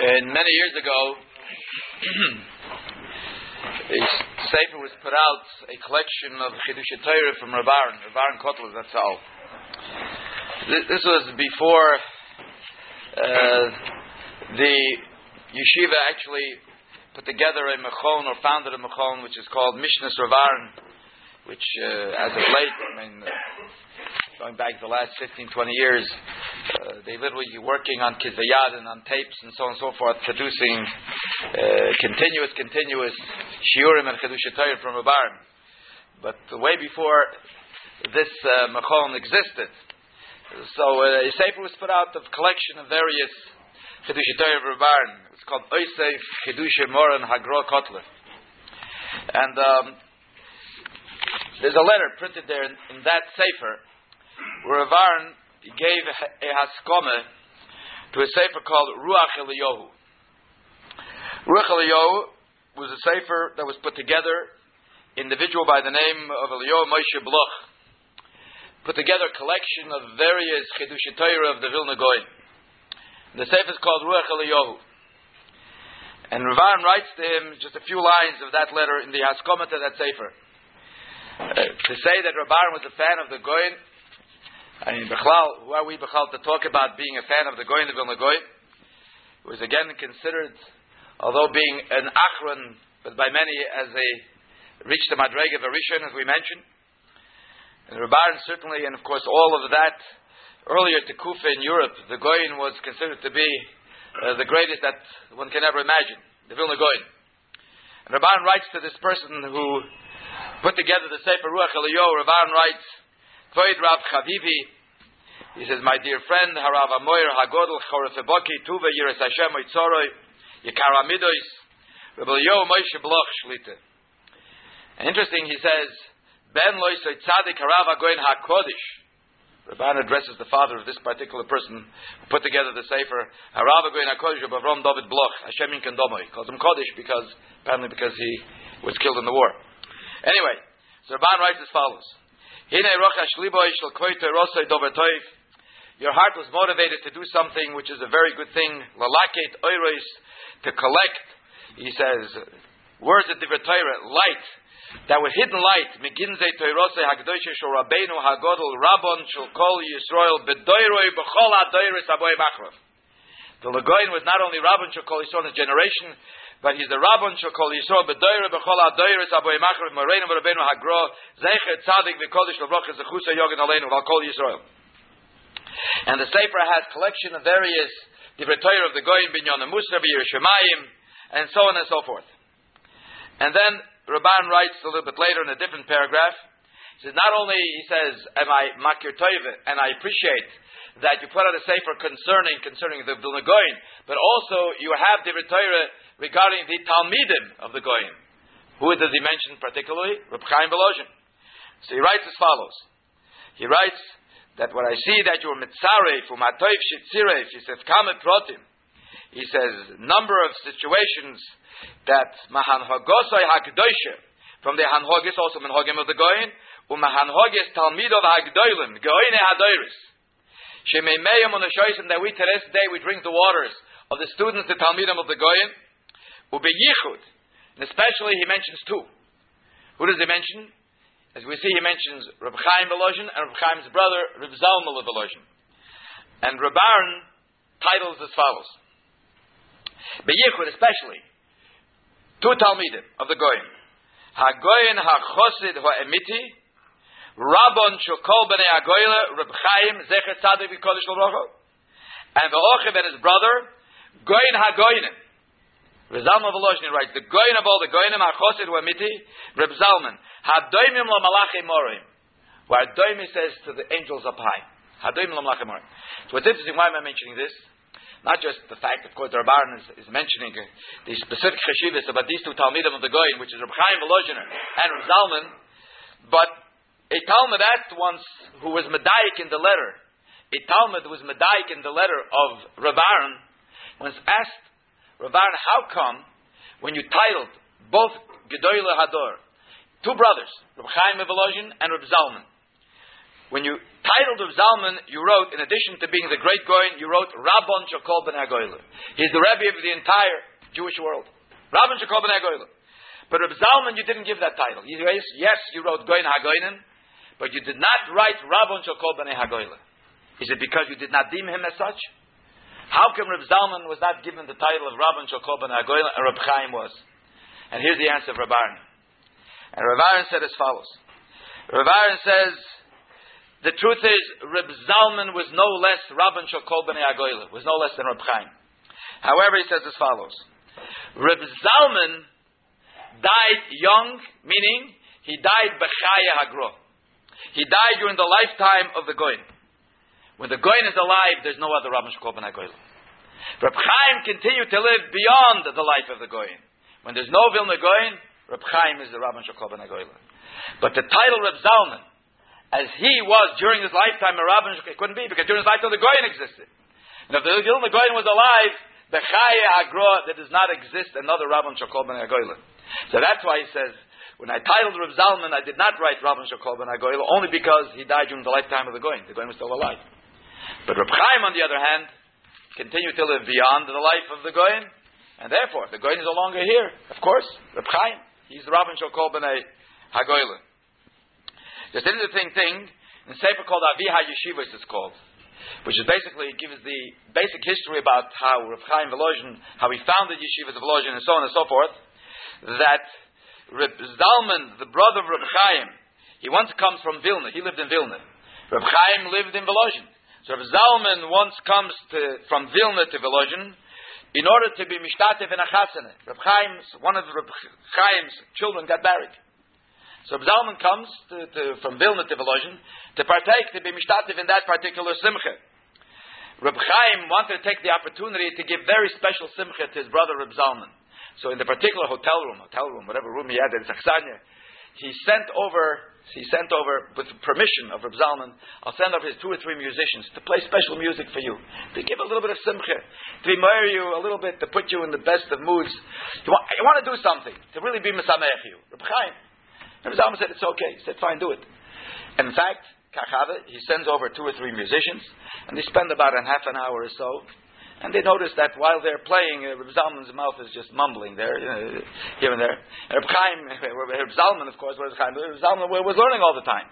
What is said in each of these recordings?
And many years ago, a sefer was put out, a collection of Chidushei Torah from Rav Aaron Kotler, that's all. This was before the yeshiva actually put together a mechon, or founded a mechon, which is called Mishnas Rav Aaron, which as of late, going back the last 15, 20 years, they literally working on Kizayad and on tapes and so on and so forth, producing continuous shiurim and Chidushei Torah from Rav Aaron. But way before this mechon existed, so a sefer was put out of collection of various Chidushei Torah of Rav Aaron. It's called Oisef Chidushei Moran Hagro Kotler. And there's a letter printed there in that sefer where Rav Aaron gave a haskoma to a sefer called Ruach Eliyahu. Ruach Eliyahu was a sefer that was put together, individual by the name of Eliyahu Moshe Bloch, put together a collection of various Chidushei Torah of the Vilna Gaon. The sefer is called Ruach Eliyahu. And Rav Aaron writes to him just a few lines of that letter in the haskoma to that sefer. To say that Rav Aaron was a fan of the Gaon, Bechlal, who are we Bechlal to talk about being a fan of the Gaon, the Vilna Gaon? It was again considered, although being an Achron, but by many as a reached the Madrega of a Rishon, as we mentioned. And Rav Aaron certainly, and of course all of that, earlier to Kufa in Europe, the Gaon was considered to be the greatest that one can ever imagine, the Vilna Gaon. And Rav Aaron writes to this person who put together the Sefer Ruach Eliyahu. Rav Aaron writes, Kvoid Rav Chavivi, he says, my dear friend, Harav Amoyer Hagodol Chorefeboki Tuva Yiras Hashem Oitzoroi Yikar Amidois Rav Eliyahu Moshe Bloch Shlita. And interesting, he says, Ben Loisoi Tzadik Harav Agoin HaKodesh. Rav Aaron addresses the father of this particular person who put together the Sefer Harav Agoin HaKodesh Rav Avram David Bloch Hashem Inkan Domoy. He calls him Kodesh because he was killed in the war. Anyway, so Rav Aaron writes as follows. Your heart was motivated to do something which is a very good thing. Lalaket oiros, to collect. He says, words of Divrei Torah, light, that were hidden light. Meginzei toirosei hagdoshe shel Rabbeinu hagodol Rabbon shel kol Yisrael bedoiroi b'chol hadoiros aboy machrov. The Lagoin was not only Rabbon shel kol Yisrael in his generation, but he's the Rabbon shel kol Yisrael bedoiroi b'chol hadoiros aboy machrov Moreinu v'Rabbeinu hagro zecher tzadik v'kodesh l'brocha zechusa yogen aleinu v'al kol Yisrael. And the Sefer has collection of various Divrei Torah of the Goyim, Binyan Musar, Yerushalayim, and so on and so forth. And then Rabban writes a little bit later in a different paragraph. He says, not only, he says, am I makir toiv, and I appreciate that you put out a sefer concerning the Vilna Gaon, but also you have Divrei Torah regarding the Talmidim of the Goyim. Who does he mention particularly? Reb Chaim Volozhin. So he writes as follows. He writes that when I see that you're mitzaref umatoif shitziref, he says kamet protim. He says number of situations that mahanhogosoi hakdoshe, from the hanhogis also manhogim of the Goyim, umahanhogis talmidov hagdoilim goyne hadoiris shemeimeyim on the shoysim, that we to this day we drink the waters of the students, the talmidim of the Goyim, ubeyichud, and especially he mentions two. Who does he mention? As we see, he mentions Reb Chaim Volozhin and Reb Chaim's brother, Reb Zalman Volozhin. And Reb Aaron titles as follows. Beyichud, especially, two Talmidim of the Goyim. HaGoyin HaChosid HaEmiti, Rabbon Shokol B'nei HaGoyle, Reb Chaim, Zecher Tzadik V'Kodesh L'Brocho, and V'Ochiv and his brother, Goyin HaGoyinim. Reb Zalman Volozhin writes, the Goyin of all the Goyinim, HaChosid HaEmiti, Reb Zalman, Hadoimim lo malachim morim, where Hadoimim says to the angels up high. Hadoimim lo malachim morim. So what's interesting, why am I mentioning this? Not just the fact, of course, the Rabban is mentioning the specific cheshivas about these two Talmidim of the Goyim, which is Reb Chaim Volozhin and Reb Zalman, but a Talmud asked once, who was Medayik in the letter, a Talmud who was Medayik in the letter of Reb Aaron, once asked Reb Aaron, how come, when you titled both Gedoyle Hador, two brothers, Reb Chaim Volozhin and Reb Zalman, when you titled Reb Zalman, you wrote, in addition to being the great Goyen, you wrote Rabban Shekol Ben HaGoyle. He's the Rebbe of the entire Jewish world. Rabban Shekol Ben HaGoyle. But Reb Zalman, you didn't give that title. Yes, you wrote Goyen HaGoyenen, but you did not write Rabban Shekol Ben HaGoyle. Is it because you did not deem him as such? How come Reb Zalman was not given the title of Rabban Shekol Ben HaGoyle and Reb Chaim was? And here's the answer of Reb Aaron. And Reb Aaron said as follows. Reb Aaron says, the truth is, Reb Zalman was no less Rabban Shekol Ben HaGoyle, was no less than Reb Chaim. However, he says as follows. Reb Zalman died young, meaning he died B'chaya Hagro. He died during the lifetime of the Goyen. When the Goyen is alive, there's no other Rabban Shekol Ben HaGoyle. Reb Chaim continued to live beyond the life of the Goyen. When there's no Vilna Goyen, Reb Chaim is the Rabban Shekol Ben HaGoyle. But the title Reb Zalman, as he was during his lifetime, a Rabban Shekol, it couldn't be, because during his lifetime the Goyen existed. And if the Vilna Goyen was alive, the Chaya Agro, there does not exist another Rabban Shekol Ben HaGoyle. So that's why he says, when I titled Reb Zalman, I did not write Rabban Shekol Ben HaGoyle, only because he died during the lifetime of the Goyen. The Goyen was still alive. But Reb Chaim, on the other hand, continued to live beyond the life of the Goyen, and therefore, the Goyen is no longer here. Of course, Reb Chaim, he's the Rabban Shekol Ben HaGoyle. There's an interesting thing, in a sefer called Avi HaYeshivos it's called, which is basically, it gives the basic history about how Reb Chaim Volozhin, how he founded Yeshivas of Volozhin, and so on and so forth, that Reb Zalman, the brother of Reb Chaim, he once comes from Vilna, he lived in Vilna. Reb Chaim lived in Volozhin. So Reb Zalman once comes from Vilna to Volozhin, in order to be mishtatev in a chasana. One of Reb Chaim's children got married. So Reb Zalman comes from Vilna to Volozhin to partake, to be mishtatev in that particular simcha. Reb Chaim wanted to take the opportunity to give very special simcha to his brother Reb Zalman. So in the particular hotel room, whatever room he had in Saxania, he sent over, with permission of Reb Zalman, I'll send over his 2 or 3 musicians to play special music for you, to give a little bit of simcha, to admire you a little bit, to put you in the best of moods. You want to do something, to really be mesamech you. Reb Chaim. Reb Zalman said, it's okay. He said, fine, do it. And in fact, Kachava, he sends over 2 or 3 musicians, and they spend about a half an hour or so, and they notice that while they're playing, Reb Zalman's mouth is just mumbling there, here and there. And Reb Chaim, Reb Zalman, of course, Reb Zalman was learning all the time.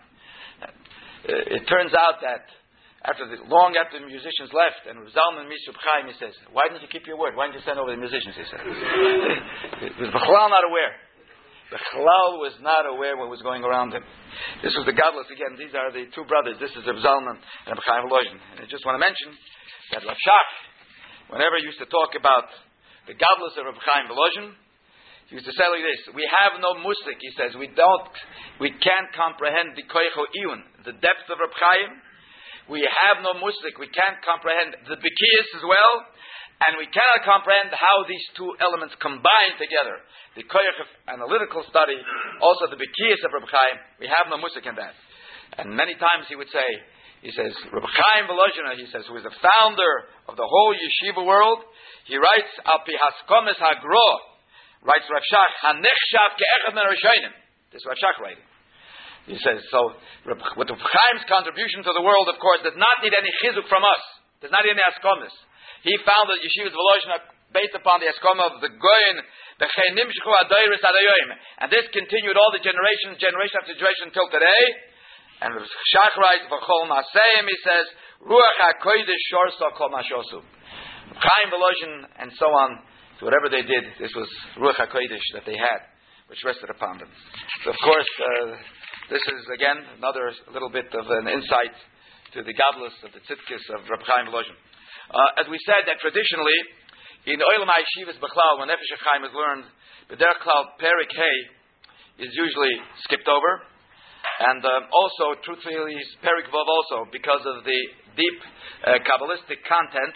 It turns out that long after the musicians left, and Reb Zalman meets Reb Chaim, he says, why didn't you keep your word? Why didn't you send over the musicians? He said. He was Bechlal not aware. Bechlal was not aware what was going around him. This was the godless. Again, these are the 2 brothers. This is Reb Zalman and Reb Chaim Volozhin. And I just want to mention that Rav Shach, whenever he used to talk about the godless of Reb Chaim Volozhin, he used to say like this: we have no musik, he says. We can't comprehend the koicho iyun, the depth of Reb Chaim. We have no musik. We can't comprehend the bikiyas as well, and we cannot comprehend how these 2 elements combine together. The koich of analytical study, also the bikiyas of Reb Chaim. We have no musik in that. And many times he would say, he says, Reb Chaim Volozhin, he says, who is the founder of the whole yeshiva world, he writes, Al pi haskomes hagro, writes Rav Shach, hanechshav ke'echad min rishonim. This is Rav Shach writing. He says, so, with Reb Chaim's contribution to the world, of course, does not need any chizuk from us. Does not need any haskomes. He founded Yeshivas Volozhin based upon the haskoma of the Goyen, the Cheinimshchu Adoiris Adayoim. And this continued all the generation after generation until today. And Shach writes, V'chol Maseim, he says, Ruach HaKodesh Shorso Kol Mashosu. Chaim Volozhin and so on, so whatever they did, this was Ruach HaKodesh that they had, which rested upon them. So of course, this is again another little bit of an insight to the godless of the tzidkis of Reb Chaim Volozhin. As we said, that traditionally, in Olam HaYeshivas Bechlal, when Nefesh HaChaim is learned, B'derech Klal Perik Hey is usually skipped over. And also, truthfully, Perik Vav also, because of the deep Kabbalistic content.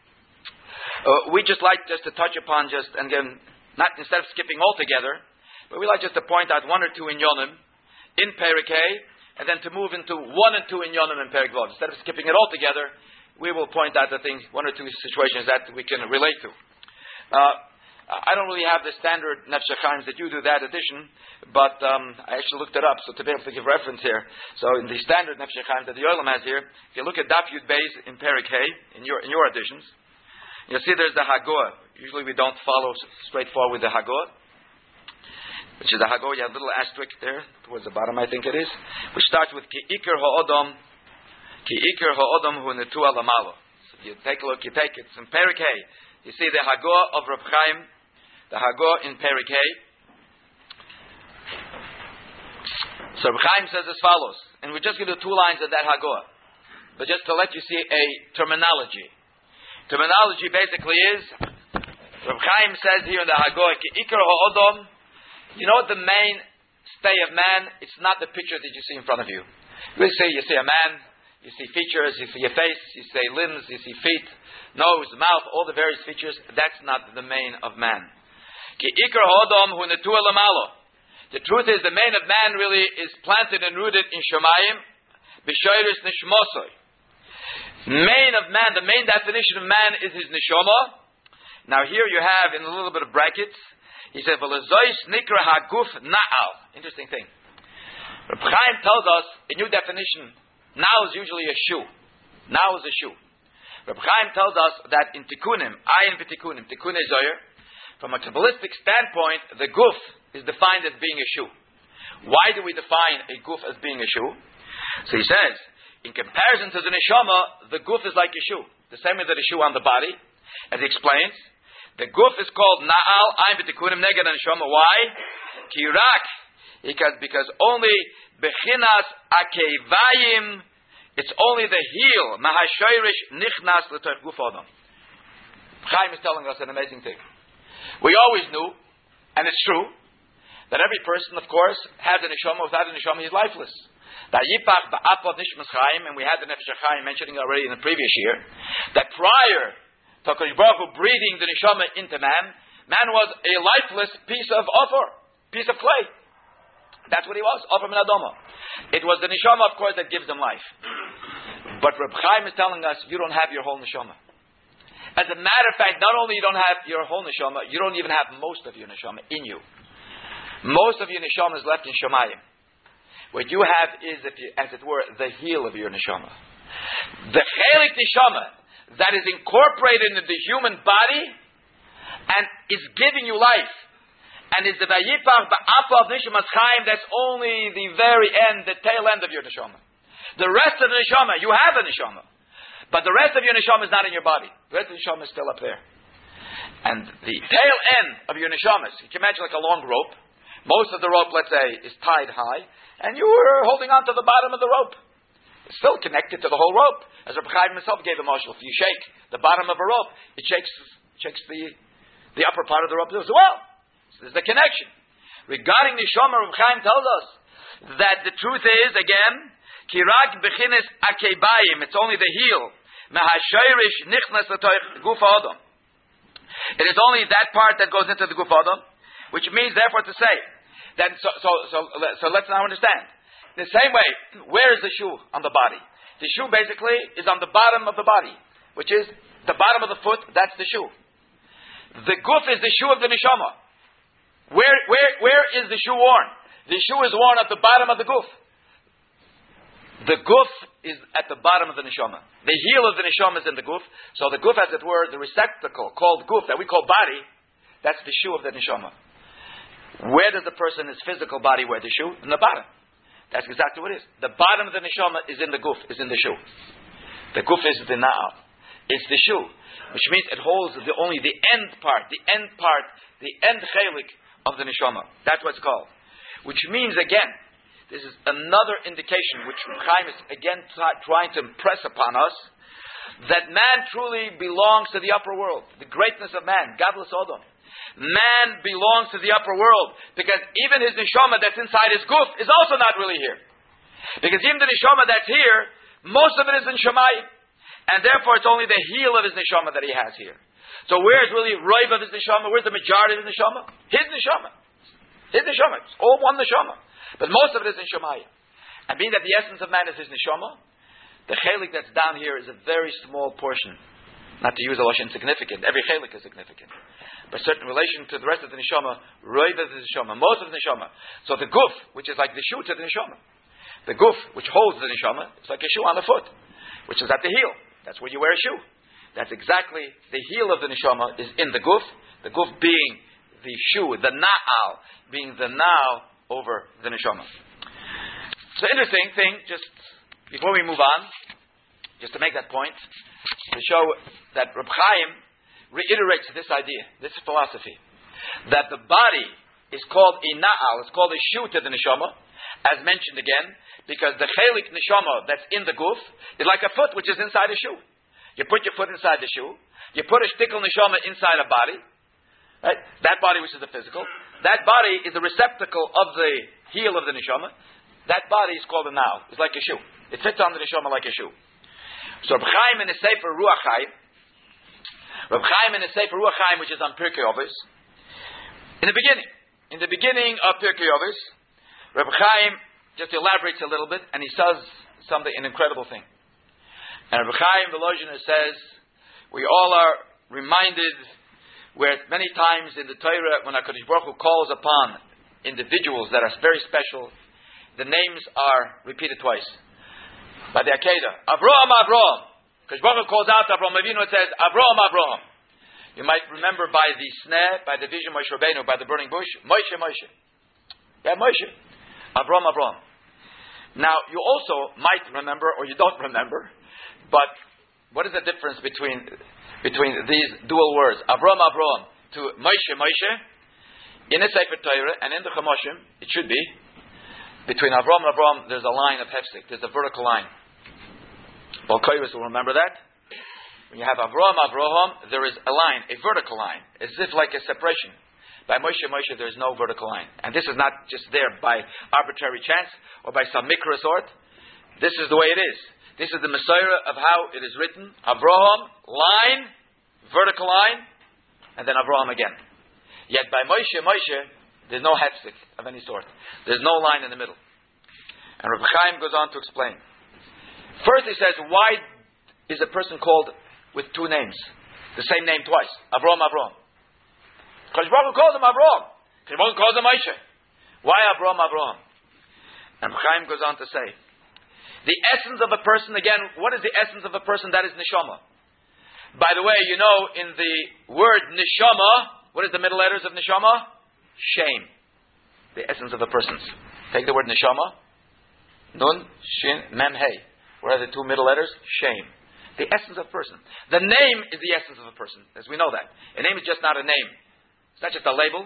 We just like to touch upon and again, not instead of skipping altogether, but we like just to point out 1 or 2 inyonim in Perik Hey, and then to move into 1 and 2 inyonim in Perik Vav. Instead of skipping it altogether, we will point out the things, 1 or 2 situations that we can relate to. I don't really have the standard Nefesh HaChaim that you do, that edition, but I actually looked it up, so to be able to give reference here. So in the standard Nefesh HaChaim that the Yolam has here, if you look at Daf Yud Beis in Perik Hay, in your editions, you'll see there's the Hagor. Usually we don't follow straightforward with the Hagor, which is the Hagor. You have a little asterisk there, towards the bottom I think it is, which starts with Ki Iker Ha'odom Hu Netu Alamalo. So you take a look, you take it, it's in Perik Hay. You see the Hagor of Reb Chaim, the Hagor in Perik Hay. So Reb Chaim says as follows, and we're just going to do 2 lines of that Hagor, but just to let you see a terminology. Terminology basically is, Reb Chaim says here in the Hagor, Ki Iker Ha'odom, you know what the mainstay of man? It's not the picture that you see in front of you. You see a man, you see features, you see a face, you see limbs, you see feet, nose, mouth, all the various features. That's not the main of man. Ki Iker Ha'odom Hu Netu Alamalo. The truth is, the main of man really is planted and rooted in Shemayim, B'Shoyris Nishmosoi. Main of man, the main definition of man is his neshama. Now here you have, in a little bit of brackets, he said, V'lezois nikra haguf na'al. Interesting thing. Reb Chaim tells us, a new definition, now is usually a shoe. Now is a shoe. Reb Chaim tells us that in Tikkunim, ayin v'tikkunim, Tikkunei Zohar, from a Kabbalistic standpoint, the guf is defined as being a shoe. Why do we define a guf as being a shoe? So he says, in comparison to the neshama, the guf is like a shoe. The same way that a shoe on the body. As he explains, the guf is called na'al, ayin v'tikkunim, neged neshama. Why? Kirak. Because only bechinas akevayim, it's only the heel, mahashoirish nichnas l'toch guf adam. Chaim is telling us an amazing thing. We always knew, and it's true, that every person, of course, has a neshama. Without a neshama, he's lifeless. And we had the Nefesh HaChaim mentioning already in the previous year, that prior to HaKadosh Baruch Hu breathing the neshama into man, man was a lifeless piece of offer, piece of clay. That's what he was, offer min adoma. It was the neshama, of course, that gives him life. But Reb Chaim is telling us, you don't have your whole neshama. As a matter of fact, not only you don't have your whole neshama, you don't even have most of your neshama in you. Most of your neshama is left in Shemayim. What you have is, as it were, the heel of your neshama. The chelik neshama that is incorporated into the human body and is giving you life, and is the vayipach ba'apav nishamas chaim. That's only the very end, the tail end of your neshama. The rest of the neshama, you have a neshama, but the rest of your neshama is not in your body. The rest of the neshama is still up there. And the tail end of your neshama, you can imagine like a long rope. Most of the rope, let's say, is tied high, and you were holding on to the bottom of the rope. It's still connected to the whole rope. As Reb Chaim himself gave a mashal, if you shake the bottom of a rope, it shakes the upper part of the rope as well. So there's the connection. Regarding the Neshama, Reb Chaim tells us that the truth is, again, kirak bechines akebayim, it's only the heel. Mahashoirish nichnas l'toich guf ha'adam. It is only that part that goes into the guf ha'adam, which means, therefore, to say that. So let's now understand. The same way, where is the shoe on the body? The shoe basically is on the bottom of the body, which is the bottom of the foot. That's the shoe. The guf is the shoe of the neshama. Where is the shoe worn? The shoe is worn at the bottom of the guf. The guf is at the bottom of the neshama. The heel of the neshama is in the guf. So the guf, as it were, the receptacle called guf that we call body, that's the shoe of the neshama. Where does the person, his physical body, wear the shoe? In the bottom. That's exactly what it is. The bottom of the neshama is in the guf, is in the shoe. The guf is the na'al. It's the shoe, which means it holds only the end part, the end chelik of the neshama. That's what it's called. Which means, again, this is another indication which Chaim is again trying to impress upon us, that man truly belongs to the upper world. The greatness of man, Gadlus Odom. Man belongs to the upper world, because even his neshama that's inside his guf is also not really here. Because even the neshama that's here, most of it is in Shemayim, and therefore it's only the heel of his neshama that he has here. So where's really roiv of his neshama? Where's the majority of his neshama? His neshama. His neshama. It's all one neshama. But most of it is in Shemayim. And being that the essence of man is his neshama, the chelik that's down here is a very small portion. Not to use a lashon significant. Every chelik is significant. But certain relation to the rest of the neshama, roiv of the neshama, most of the neshama. So the guf, which is like the shoe to the neshama. The guf, which holds the neshama, it's like a shoe on the foot, which is at the heel. That's where you wear a shoe. That's exactly, the heel of the neshama is in the guf being the shoe, the na'al, being the now over the neshama. So interesting thing, just before we move on, just to make that point, to show that Reb Chaim reiterates this idea, this philosophy, that the body is called a na'al, it's called a shoe to the neshama, as mentioned again, because the chelik neshama that's in the guf is like a foot which is inside a shoe. You put your foot inside the shoe, you put a shtickle neshama inside a body, right? That body which is the physical, that body is the receptacle of the heel of the neshama. That body is called a na'al. It's like a shoe. It fits on the neshama like a shoe. So Reb Chaim in the Sefer Ruach Chaim, which is on Pirkei Avos, in the beginning of Pirkei Avos, Reb Chaim just elaborates a little bit, and he says an incredible thing. And Reb Chaim Volozhiner says, we all are reminded where many times in the Torah, when HaKadosh Baruch Hu calls upon individuals that are very special, the names are repeated twice. By the Akedah, Avraham. HaKadosh Baruch Hu calls out to Avraham Avinu, it says, Avraham. You might remember by the sneh, by the vision of Moshe Rabbeinu, by the burning bush, Moshe. Yeah, Moshe. Avraham. Now, you also might remember, or you don't remember, but what is the difference between these dual words, Avraham, to Moshe? In the Sefer Torah and in the Chamoshim, it should be, between Avraham, there's a line of hefsek, there's a vertical line. Balkoiris will remember that. When you have Avraham, there is a line, a vertical line, as if like a separation. By Moshe, there is no vertical line. And this is not just there by arbitrary chance or by some mikra sort. This is the way it is. This is the Messiah of how it is written. Avraham, line, vertical line, and then Avraham again. Yet by Moshe, there's no hefsek of any sort. There's no line in the middle. And Reb Chaim goes on to explain. First he says, why is a person called with two names? The same name twice. Avraham. Kadosh Baruch Hu calls him Avraham. Kadosh Baruch Hu calls him Moshe. Why Avraham? And Chaim goes on to say, the essence of a person, again, what is the essence of a person? That is neshama. By the way, you know, in the word neshama, what is the middle letters of neshama? Shame. The essence of a person. Take the word neshama. Nun, shin, mem, hey. What are the two middle letters? Shame. The essence of a person. The name is the essence of a person, as we know that. A name is just not a name. It's not just a label.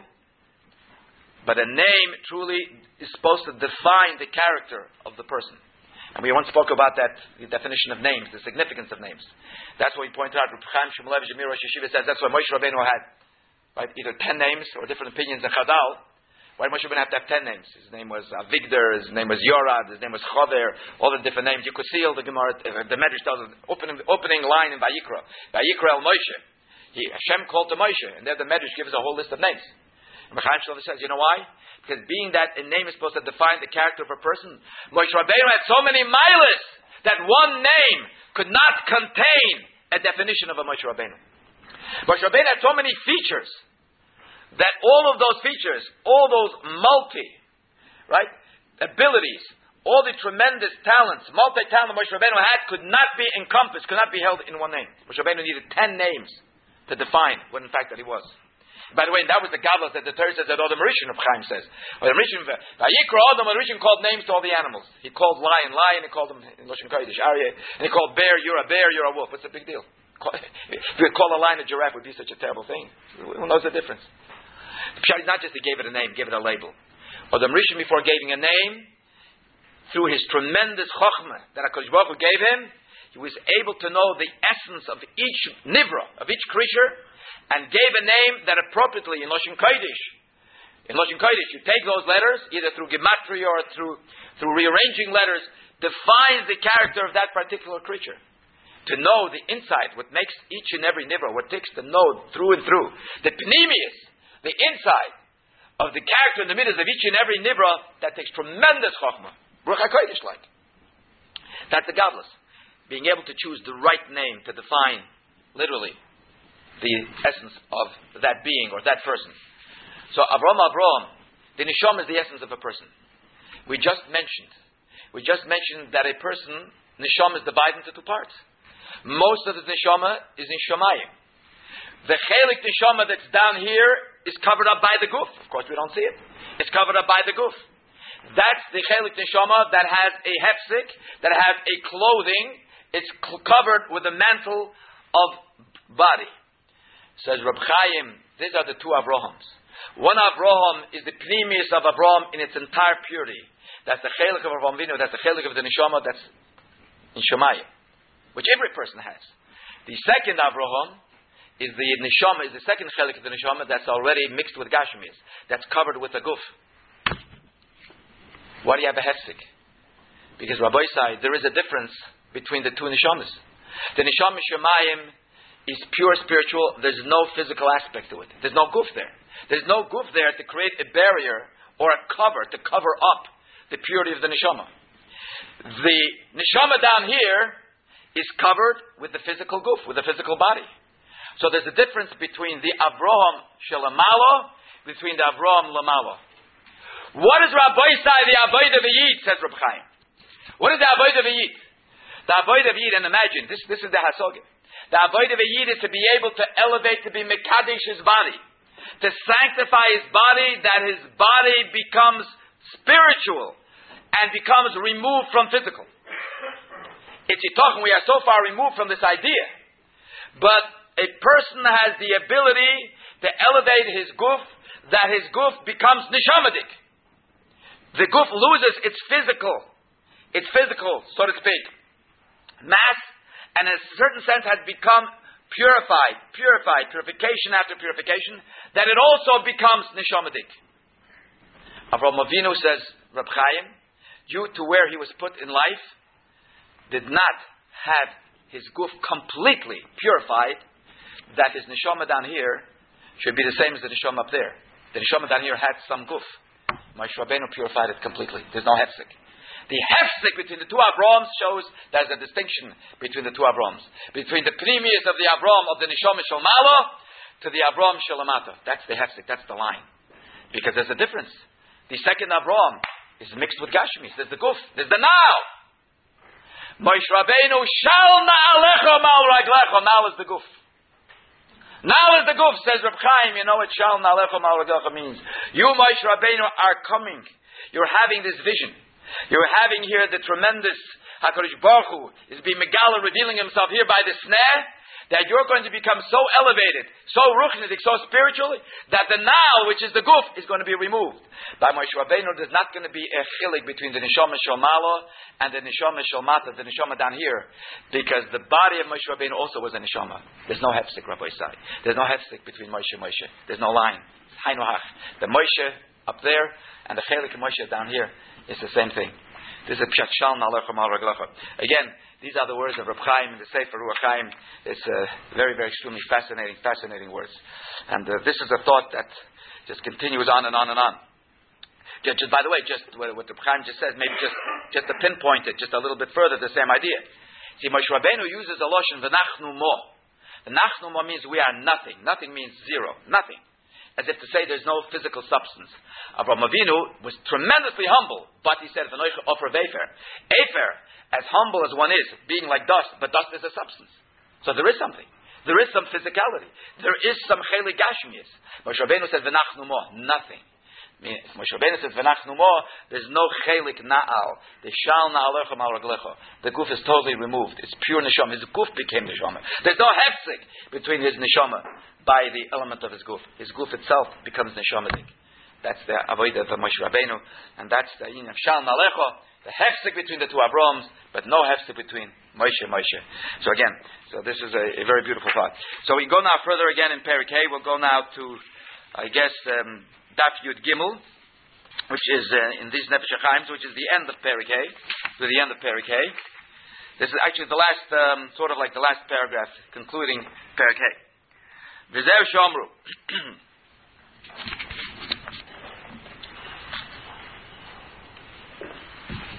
But a name truly is supposed to define the character of the person. And we once spoke about that, the definition of names, the significance of names. That's what we pointed out. Reb Chaim Shmulevich Amir Rosh Yeshiva says that's why Moshe Rabbeinu had, right, either 10 names or different opinions in Chazal. Why did Moshe Rabbeinu have to have 10 names? His name was Avigdor, his name was Yorad, his name was Chover, all the different names. You could see all the Gemara, the Medrash tells us, opening line in Vayikra. Vayikra el Moshe. Hashem called to Moshe, and there the Medrash gives a whole list of names. And Chaim Shmulevich says, you know why? Because being that a name is supposed to define the character of a person, Moshe Rabbeinu had so many milas that one name could not contain a definition of a Moshe Rabbeinu. Moshe Rabbeinu had so many features that all of those features, all those abilities, all the tremendous talents, multi-talent Moshe Rabbeinu had could not be encompassed, could not be held in one name. Moshe Rabbeinu needed 10 names to define what in fact that he was. By the way, that was the Gavlas that the Torah says that Adam Rishon, Reb Chaim says. Vayikra Adam Rishon called names to all the animals. He called lion, he called him in Lashon Kodesh, Aryeh, and he called bear, you're a wolf. What's the big deal? If you call a lion a giraffe, would be such a terrible thing. Who knows the difference? Pshat is not just he gave it a name, gave it a label. Adam Rishon, before giving a name, through his tremendous chokhmah that HaKadosh Baruch Hu gave him, he was able to know the essence of each nivra, of each creature, and gave a name that appropriately in Lashon Kodesh. In Lashon Kodesh, you take those letters, either through gematria or through rearranging letters, defines the character of that particular creature. To know the insight, what makes each and every nivra, what takes the know through and through. The pneumius, the inside of the character in the middle of each and every nivra, that takes tremendous chokhmah. Ruach HaKodesh like. That's the godless. Being able to choose the right name to define literally, the essence of that being or that person. So Avram, the neshama is the essence of a person. We just mentioned that a person, neshama is divided into two parts. Most of the neshama is in Shemayim. The chelik neshama that's down here is covered up by the guf. Of course, we don't see it. It's covered up by the guf. That's the chelik neshama that has a hefsik, that has a clothing. It's covered with a mantle of body. Says Reb Chaim, these are the two Avrahams. One Avraham is the pnimius of Avraham in its entire purity. That's the chelik of Avraham Avinu. That's the chelik of the neshama that's in Shemayim, which every person has. The second Avraham is the neshama, is the second chelik of the neshama that's already mixed with Gashmis, that's covered with a guf. Why do you have a hefsik? Because Rabbi Isai, there is a difference between the two neshamas. The neshama Shemayim is pure spiritual. There's no physical aspect to it. There's no guf there. There's no guf there to create a barrier or a cover to cover up the purity of the neshama. The neshama down here is covered with the physical guf, with the physical body. So there's a difference between the Avraham Shelamalo, between the Avraham Lamalo. What is Rabbi Isai, the Avodah V'Yid, says Reb Chaim. What is the Avodah V'Yid? The Avodah V'Yid, and imagine, this is the Hasogim. The Avodah V'Yid is to be able to elevate, to be Mekadesh his body, to sanctify his body, that his body becomes spiritual and becomes removed from physical. It's talking, we are so far removed from this idea. But a person has the ability to elevate his guf, that his guf becomes neshamadik. The guf loses its physical, so to speak, mass, and in a certain sense has become purification after purification, that it also becomes neshamadik. Avraham Avinu, says Reb Chaim, due to where he was put in life, did not have his guf completely purified, that his neshama down here should be the same as the neshama up there. The neshama down here had some guf. Moshe Rabbeinu purified it completely. There's no hefsek. The hefsek between the two Avrahams shows there's a distinction between the two Avrahams. Between the pnimius of the Avraham of the neshama shalmalo to the Avraham shalamata. That's the hefsek. That's the line. Because there's a difference. The second Avraham is mixed with Gashmis. There's the guf. There's the now. Moshe Rabbeinu shal na'alecha mal raglecha. Now is the guf. Now is the guf, says Reb Chaim. You know what shal na'alecha mal raglecha means. You, Moshe Rabbeinu, are coming. You're having this vision. You're having here the tremendous HaKadosh Baruch Hu is being Megala, revealing himself here by the snare, that you're going to become so elevated, so ruchnidik, so spiritually, that the now, which is the guf, is going to be removed. By Moshe Rabbeinu, there's not going to be a chilik between the neshama shalmalo and the neshama shalmata, the neshama down here, because the body of Moshe Rabbeinu also was a neshama. There's no hefsek, Rabbi Isai. There's no hefsek between Moshe and Moshe. There's no line. Hainu hach. The Moshe up there and the chilik of Moshe down here is the same thing. This is Pshat Shal Na'alecha Mal Raglecha. Again, these are the words of Reb Chaim in the Sefer Ruach Chaim. It's very, very extremely fascinating words. And this is a thought that just continues on and on and on. Just by the way, just what Reb Chaim just says, maybe just to pinpoint it just a little bit further, the same idea. See, Moshe Rabbeinu uses the lashon v'nachnu mo. The nachnu mo means we are nothing. Nothing means zero. Nothing. As if to say there's no physical substance. Avraham Avinu was tremendously humble, but he said, "V'noich offer v'efer." Efer, as humble as one is, being like dust, but dust is a substance. So there is something. There is some physicality. There is some chelik gashmius. Moshe Rabbeinu said, "V'nachnu mo," nothing. If Moshe Rabbeinu says, "V'nachnu mo," there's no chelik na'al. The shal na'alecha mal raglecha. The guf is totally removed. It's pure neshama. His guf became neshama. There's no hefsek between his neshama by the element of his guf. His guf itself becomes neshamadik. That's the avodah of Moshe Rabbeinu, and that's the yin of shal na'alecha, the hefsek between the two Avrahams, but no hefsek between Moshe and Moshe. So again, this is a very beautiful thought. So we go now further again in Perek Hey. We'll go now to, I guess, Daf Yud Gimel, which is in these Nefesh HaChaims, which is the end of Perek Hey, to the end of Perek Hey. This is actually the last, sort of like the last paragraph concluding Perek Hey. V'zeu shomru.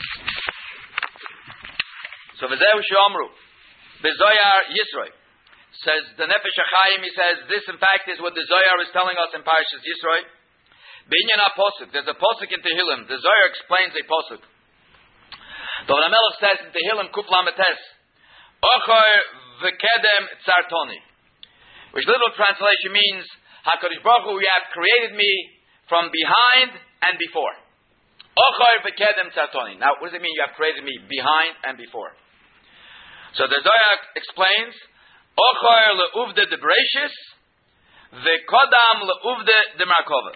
So v'zeu shomru. B'zoyar Yisroi. says the Nefesh HaChaim, he says, this in fact is what the Zohar is telling us in Parashas Yisro. B'inyan HaPosuk, there's a Posuk in Tehillim. The Zohar explains a Posuk. David HaMelech says in Tehillim Kuf Lametes, Ochor v'kedem tzartoni, which literal translation means, HaKadosh Baruch Hu, you have created me from behind and before. Ochor v'kedem tzartoni. Now, what does it mean you have created me behind and before? So the Zohar explains, Ochor le'uvde de Bereshis, v'kodam le'uvde de Markova.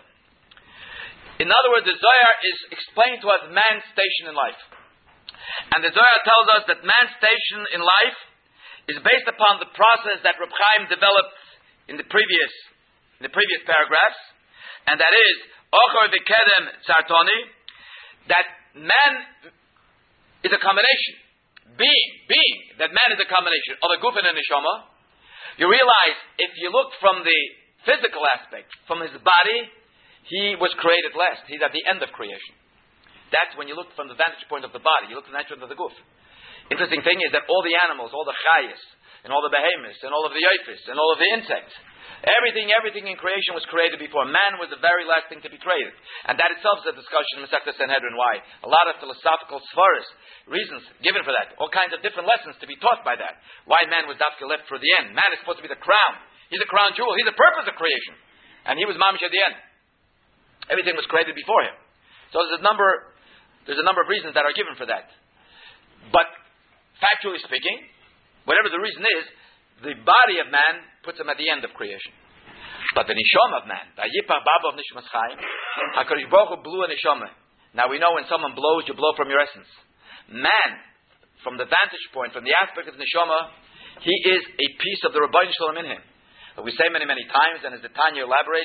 In other words, the Zohar is explaining to us man's station in life. And the Zohar tells us that man's station in life is based upon the process that Reb Chaim developed in the previous paragraphs, and that is Ochor v'kedem tzartoni, that man is a combination. Being that man is a combination of a guf and a neshama. You realize if you look from the physical aspect, from his body, he was created last. He's at the end of creation. That's when you look from the vantage point of the body. You look from the vantage point of the guf. Interesting thing is that all the animals, all the chayas, and all the behemoths, and all of the yofis, and all of the insects, everything in creation was created before. Man was the very last thing to be created. And that itself is a discussion in Masechta Sanhedrin. Why? A lot of philosophical svaras, reasons given for that. All kinds of different lessons to be taught by that. Why man was dafka left for the end. Man is supposed to be the crown. He's the crown jewel. He's the purpose of creation. And he was mamish at the end. Everything was created before him. So there's a number of reasons that are given for that. But, factually speaking, whatever the reason is, the body of man puts him at the end of creation. But the neshama of man, the yipach baba of nishmas chaim, HaKadosh Baruch Hu blew a neshama. Now we know when someone blows, you blow from your essence. Man, from the vantage point, from the aspect of the neshama, he is a piece of the Rabbeinu Shalom in him. We say many, many times, and as the Tanya elaborates,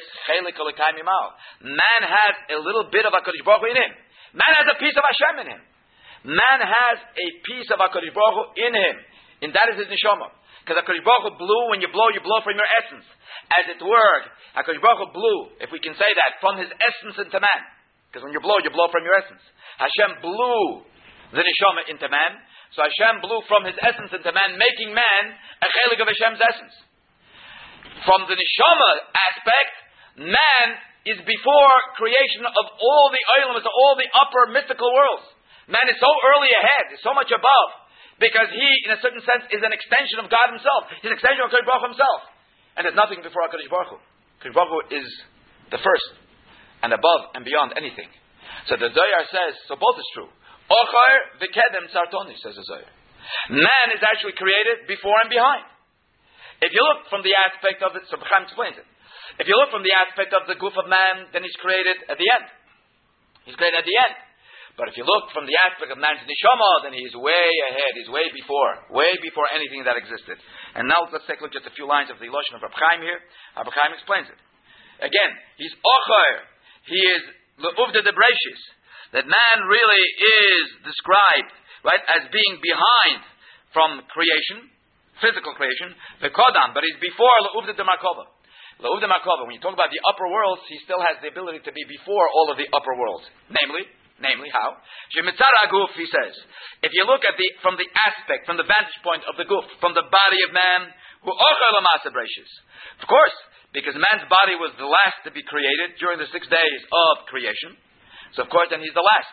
man has a little bit of HaKadosh Baruch Hu in him. Man has a piece of Hashem in him. Man has a piece of HaKadosh Baruch Hu in him. And that is his neshama. Because HaKadosh Baruch Hu blew, when you blow from your essence. As it were, HaKadosh Baruch Hu blew, if we can say that, from his essence into man. Because when you blow from your essence. Hashem blew the neshama into man. So Hashem blew from his essence into man, making man a chelik of Hashem's essence. From the neshama aspect, man is before creation of all the oilams, all the upper mystical worlds. Man is so early ahead, is so much above, because he, in a certain sense, is an extension of God himself. He's an extension of HaKadosh Baruch Hu himself. And there's nothing before HaKadosh Baruch Hu. HaKadosh Baruch Hu is the first, and above and beyond anything. So the Zohar says, so both is true. Ochor v'kedem tzartoni, says the Zohar. Man is actually created before and behind. If you look from the aspect of it, so Chaim explains it. If you look from the aspect of the guf of man, then he's created at the end. He's created at the end. But if you look from the aspect of man's neshama, then he's way ahead. He's way before anything that existed. And now let's take a look at just a few lines of the Lashon of Reb Chaim here. Reb Chaim explains it. Again, he's ochor. He is le'uvde de Bereshis. That man really is described, right, as being behind from creation, physical creation, the kodam, but he's before le'uvde de Markova. Le'uvde Markova. When you talk about the upper worlds, he still has the ability to be before all of the upper worlds. Namely, how? Shemitzara guf, he says, if you look at from the aspect, from the vantage point of the guf, from the body of man, who ochor l'ma'aseh Bereshis. Of course, because man's body was the last to be created during the 6 days of creation. So of course, then he's the last.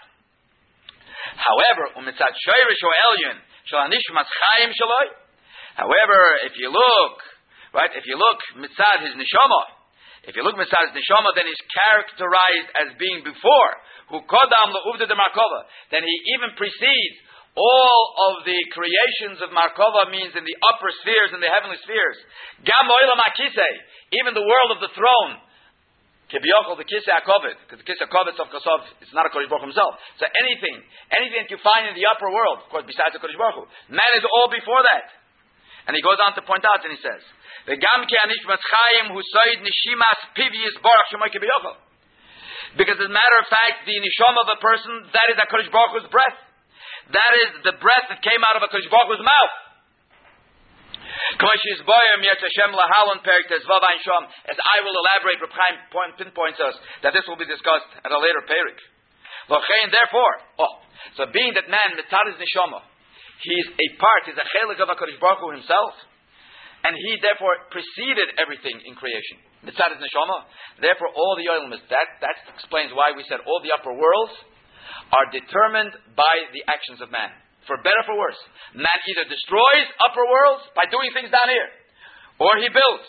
However, umitzat shoyrish o elyon shel nishmas chaim shaloi. However, if you look mitzad his neshama, then he's characterized as being before. Who kodam le'uvde de Markova. Then he even precedes all of the creations of Markova, means in the upper spheres and the heavenly spheres. Gam oilam hakisei, even the world of the throne. Kibyochel, the kisei hakovet, because the kisei hakovet of Kosov, it's not a Kodesh Baruch Hu himself. So anything that you find in the upper world, of course, besides the Kodesh Baruch Hu, man is all before that. And he goes on to point out, and he says, "V'gam ki anishmas chaim hu soid nishimas pivius barach shemoy kibyochel." Because as a matter of fact, the nisham of a person, that is HaKadosh Baruch Hu's breath. That is the breath that came out of HaKadosh Baruch Hu's mouth. As I will elaborate, Reb Chaim pinpoints us that this will be discussed at a later perik. Therefore, so being that man, mitzad his neshama, he's a part, he's a chelik of HaKadosh Baruch Hu himself, and he therefore preceded everything in creation. Mitzad is neshama. Therefore, all the oilmas. That explains why we said all the upper worlds are determined by the actions of man, for better, for worse. Man either destroys upper worlds by doing things down here, or he builds.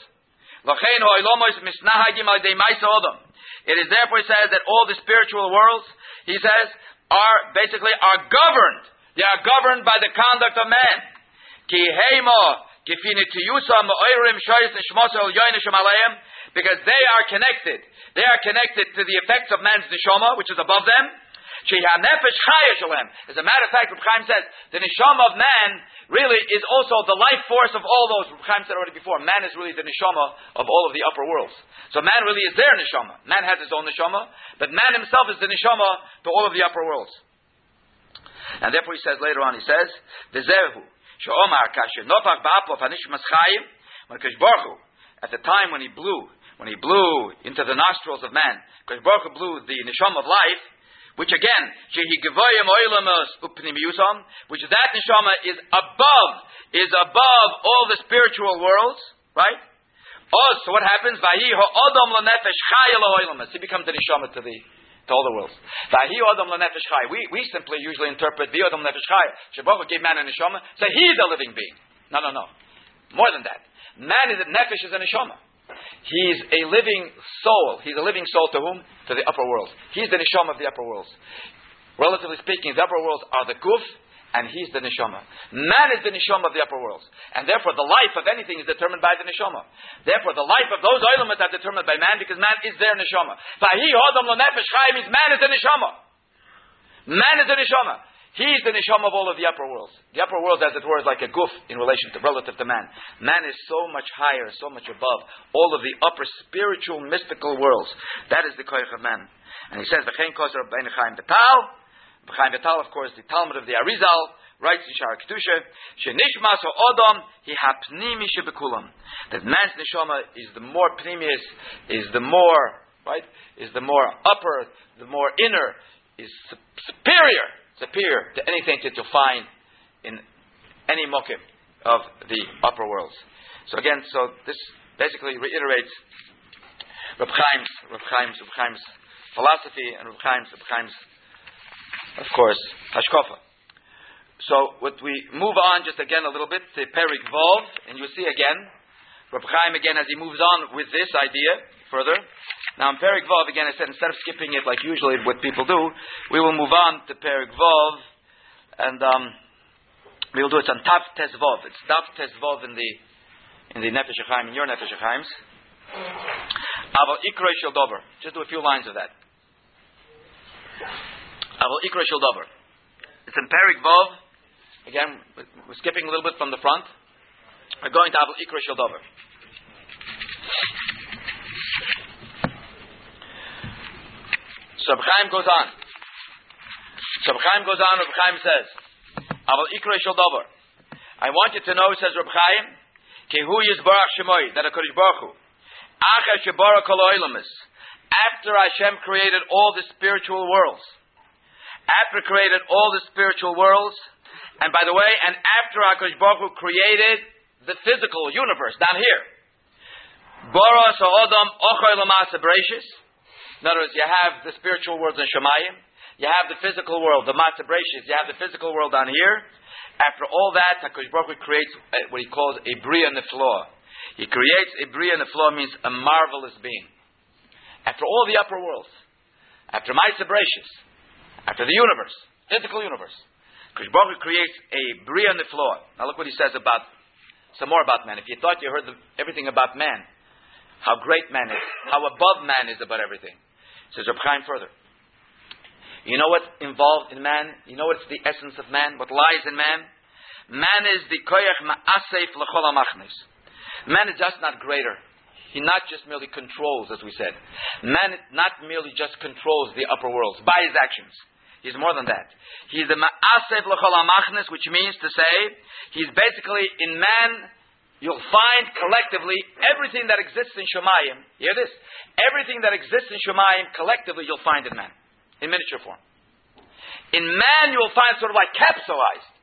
It is therefore, he says, that all the spiritual worlds, he says, are governed. They are governed by the conduct of man. Because they are connected. They are connected to the effects of man's neshama, which is above them. As a matter of fact, Reb Chaim says, the neshama of man really is also the life force of all those. Reb Chaim said already before, man is really the neshama of all of the upper worlds. So man really is their neshama. Man has his own neshama, but man himself is the neshama to all of the upper worlds. And therefore he says later on, he says, at the time when he blew into the nostrils of man, because Baruch Hu blew the neshama of life, which again, which that neshama is above all the spiritual worlds, right? So what happens? He becomes the neshama to all the worlds. We simply usually interpret the Adam Nefesh Chaya. Shabaruch gave man a neshama, so he's a living being. No. More than that. Man is a nefesh, is a neshama. He's a living soul. He's a living soul to whom? To the upper worlds. He's the neshama of the upper worlds. Relatively speaking, the upper worlds are the guf, and he's the neshama. Man is the neshama of the upper worlds. And therefore the life of anything is determined by the neshama. Therefore the life of those elements are determined by man, because man is their neshama. Vahi hodam lo nefesh chai means man is the neshama. Man is the neshama. He's the neshama of all of the upper worlds. The upper worlds, as it were, is like a guf in relative to man. Man is so much higher, so much above all of the upper spiritual, mystical worlds. That is the koyach of man. And he says, V'chein koser Rabbeinu Chaim Vital. Chaim Vital, of course, the Talmud of the Arizal, writes in Shara Kedusha, Shenishmas ha'odam hi hapnimi shebekulam. That man's neshama is the more pnimius, is the more upper, the more inner, is superior to anything that you'll find in any mokim of the upper worlds. So again, this basically reiterates Reb Chaim's philosophy and Reb Chaim's, of course, hashkafa. So what we move on just again a little bit to Perik Vov, and you see again Reb Chaim again as he moves on with this idea further. Now in Perik Vov, again I said, instead of skipping it like usually what people do, we will move on to Perik Vov, and we will do it on Tav Tes Vov. It's Tav Tes Vov in the Nefesh HaChaim, in your Nefesh HaChaims. Aval Ikroi Shel Dover. Just do a few lines of that. Aval Ikroi Shel Dover. It's in Perik Vov. Again, we're skipping a little bit from the front. We're going to Aval Ikroi Shel Dover. So Reb Chaim goes on. Reb Chaim says, Aval Ikroi Shel Dover. I want you to know, says Reb Chaim, Kehu Yizbarach Shemoi, that HaKadosh Baruch Hu, Acher Shebarach Kol Ha'olamis, after Hashem created all the spiritual worlds, and by the way, and after HaKadosh Baruch Hu created the physical universe down here, Boros Ha'odam Ochoi L'Maaseh Bereishis. In other words, you have the spiritual worlds in Shemayim, you have the physical world, the Maaseh Bereishis, you have the physical world down here. After all that, HaKadosh Baruch Hu creates what he calls a Bria Nifloah. He creates a Bria Nifloah, means a marvelous being. After all the upper worlds, after Maaseh Bereishis, after the universe, physical universe, HaKadosh Baruch Hu creates a Bria Nifloah. Now look what he says some more about man. If you thought you heard everything about man, how great man is, how above man is about everything. Says Reb Chaim further. You know what's involved in man? You know what's the essence of man? What lies in man? Man is the koyach ma'asef l'chol ha'machnes. Man is just not greater. He not just merely controls, as we said. Man not merely just controls the upper worlds by his actions. He's more than that. He's the ma'asef l'chol ha'machnes, which means to say, he's basically in man. You'll find collectively everything that exists in Shemayim. Hear this? Everything that exists in Shemayim collectively you'll find in man, in miniature form. In man you'll find sort of like capsulized.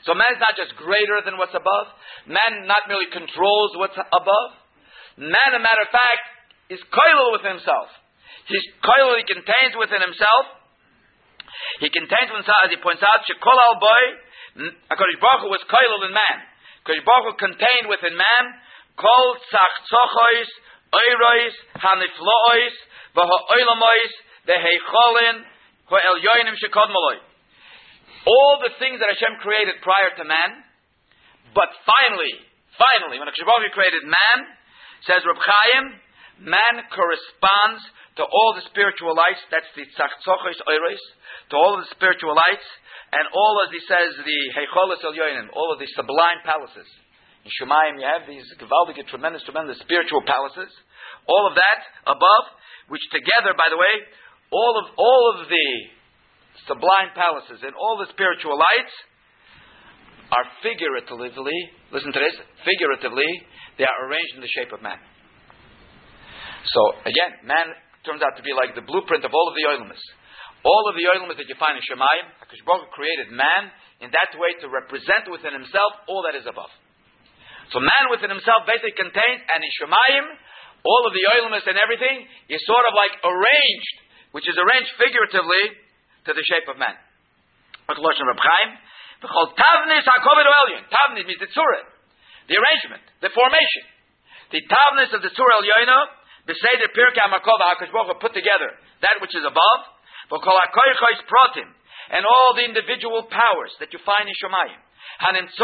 So man is not just greater than what's above. Man not merely controls what's above. Man, as a matter of fact, is koilel within himself. He's koilel, he contains within himself. He contains within himself, as he points out, Shekol al boy, HaKadosh Baruch Hu was koilel in man. HaKadosh Baruch Hu contained within man, kol tzach tzochois, oirois, haniflois, v'ha'oilamois, v'heicholin, ha'elyoinim shekodmoloi. All the things that Hashem created prior to man, but finally, when HaKadosh Baruch Hu created man, says Reb Chaim, man corresponds to all the spiritual lights, that's the tzachtzachos oiros, to all of the spiritual lights, and all, as he says, the heicholos elyonim, all of the sublime palaces. In Shemayim you have these gewaldige, tremendous spiritual palaces, all of that above, which together, by the way, all of the sublime palaces and all the spiritual lights are figuratively, listen to this, figuratively, they are arranged in the shape of man. So, again, man turns out to be like the blueprint of all of the oilimus. All of the oilimus that you find in Shemayim, HaKadosh Baruch Hu created man in that way to represent within himself all that is above. So man within himself basically contains, and in Shemayim, all of the oilimus and everything is sort of like arranged, which is arranged figuratively to the shape of man. Tavnis means the tzura, the arrangement, the formation. The tavnis of the tzura elyono, B'seder Pirkei HaMakol, HaKadosh Baruch Hu put together that which is above, and all the individual powers that you find in Shemayim, and in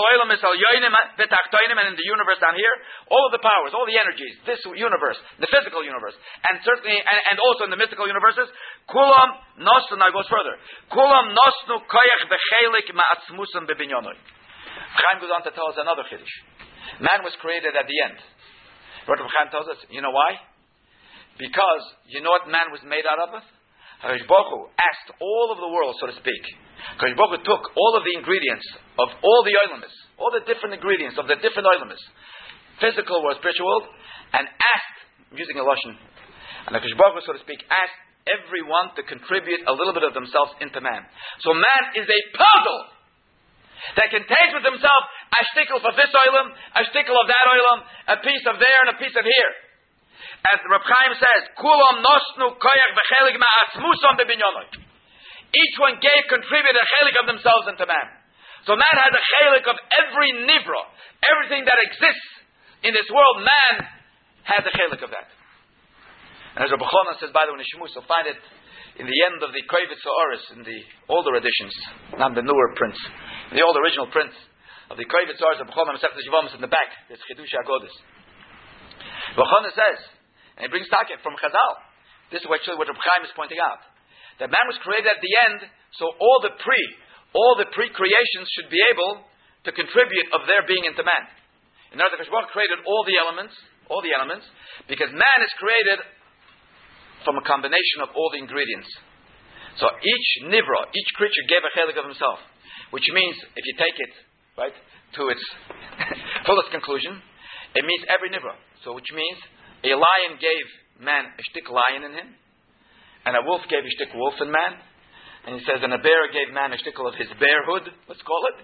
the universe down here, all of the powers, all the energies, this universe, the physical universe, and certainly, and also in the mystical universes, kulam nosnu, now it goes further, kulam nosnu koyach v'chelik ma'atzmusam b'binyonoi. Chaim goes on to tell us another chiddush. Man was created at the end. What Chaim tells us, you know why? Because, you know what man was made out of? HaKadosh Baruch Hu asked all of the world, so to speak. HaKadosh Baruch Hu took all of the ingredients of all the oilimus, all the different ingredients of the different oilimus, physical or spiritual, and asked, using a lashon, and HaKadosh Baruch Hu, so to speak, asked everyone to contribute a little bit of themselves into man. So man is a puzzle that contains with himself a shtickle for this oilam, a shtickle of that oilam, a piece of there and a piece of here. As Reb Chaim says, Kulam nosnu koyach v'chelik ma'atzmusam b'binyonoi. Each one contributed a chelik of themselves into man. So man has a chelik of every nivra, everything that exists in this world. Man has a chelik of that. And as Rabbi Chonon says, by the way, in Shemus, you'll find it in the end of the Kovetz Ha'aris, in the older editions, not the newer prints, the old original prints of the Kovetz Ha'aris, Rabbi Chonon Masechet Yevamos in the back. There's Chidush HaGodes. Rabbi Chonon says, and he brings Taket from Chazal. This is actually what Rabbi Chaim is pointing out. That man was created at the end, so all the pre-creations should be able to contribute of their being into man. In other words, HaKadosh created all the elements, because man is created from a combination of all the ingredients. So each nivra, each creature gave a chelik of himself, which means, if you take it, right, to its fullest conclusion, it means every nivra. So which means, a lion gave man a shtick lion in him, and a wolf gave a shtick wolf in man, and he says, and a bear gave man a shtickle of his bearhood, let's call it.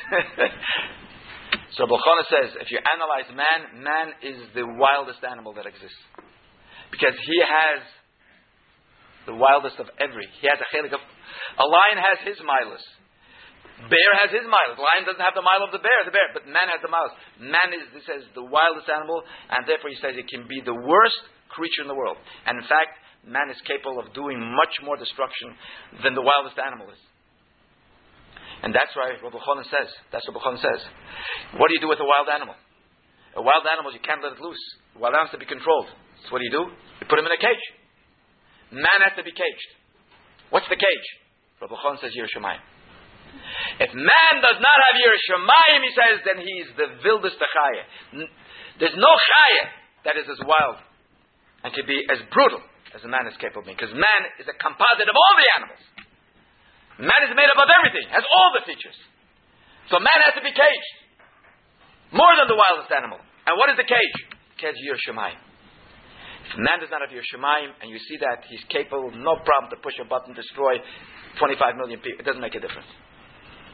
So Rabbi Chonon says, if you analyze man is the wildest animal that exists. Because he has the wildest of every. He has a chelik of... A lion has his milas. Bear has his miles. Lion doesn't have the mile of the bear, but man has the miles. Man is, he says, the wildest animal, and therefore he says it can be the worst creature in the world. And in fact, man is capable of doing much more destruction than the wildest animal is. And that's why Rabbi Chonon says, what do you do with a wild animal? A wild animal, you can't let it loose. A wild animal has to be controlled. So what do? You put him in a cage. Man has to be caged. What's the cage? Rabbi Chonon says, Yiras Shamayim. If man does not have Yiras Shamayim, he says, then he's the wildest chaya. There's no chaya that is as wild and can be as brutal as a man is capable of being. Because man is a composite of all the animals. Man is made up of everything, has all the features. So man has to be caged. More than the wildest animal. And what is the cage? It has Yiras Shamayim. If man does not have Yiras Shamayim, and you see that he's capable, no problem to push a button, destroy 25 million people. It doesn't make a difference.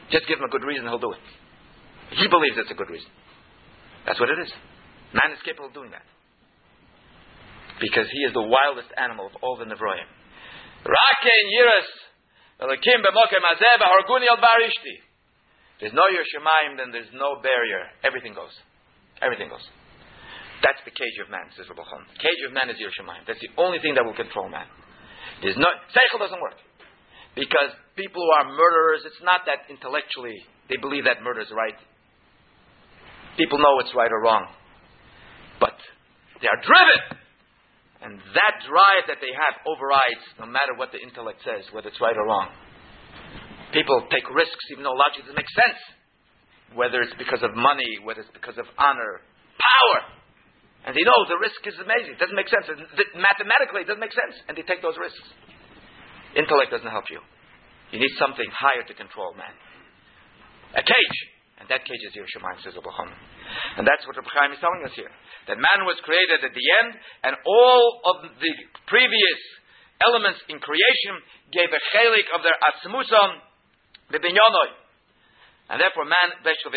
Just give him a good reason, he'll do it. He believes it's a good reason. That's what it is. Man is capable of doing that. Because he is the wildest animal of all the Nevroim. Rakein Yiras Elokim b'mokem hazeh v'harguni al dvar ishti. There's no Yerushalayim, then there's no barrier. Everything goes. Everything goes. That's the cage of man, says Rabbi Chon. The cage of man is Yerushalayim. That's the only thing that will control man. There's no Seichel doesn't work. Because people who are murderers, it's not that intellectually they believe that murder is right. People know it's right or wrong. But they are driven. And that drive that they have overrides no matter what the intellect says, whether it's right or wrong. People take risks even though logically it makes sense. Whether it's because of money, whether it's because of honor, power. And they know the risk is amazing. It doesn't make sense. Mathematically, it doesn't make sense. And they take those risks. Intellect doesn't help you. You need something higher to control man. A cage. And that cage is Yerushalayim, says Rabbi Chaim. And that's what Rabbi Chaim is telling us here. That man was created at the end, and all of the previous elements in creation gave a chelik of their atzmusam, the binyanoi. And therefore man, and therefore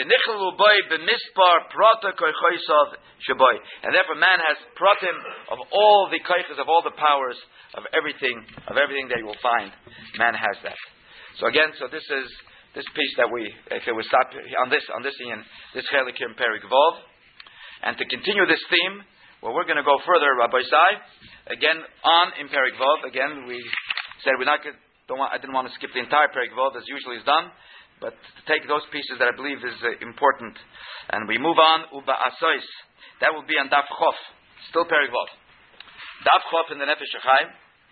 man has pratim of all the koiches, of all the powers, of everything that you will find. Man has that. So again, this is this piece that we stop on this chelik here in Perek Vov. And to continue this theme, well, we're going to go further, Rabbi Sai, again on in Perek Vov. Again, we said I didn't want to skip the entire Perek Vov as usually is done, but to take those pieces that I believe is important. And we move on, Uba Asois. That will be on Daf Chof, still Perek Vov. Daf Chof in the Nefesh HaChaim.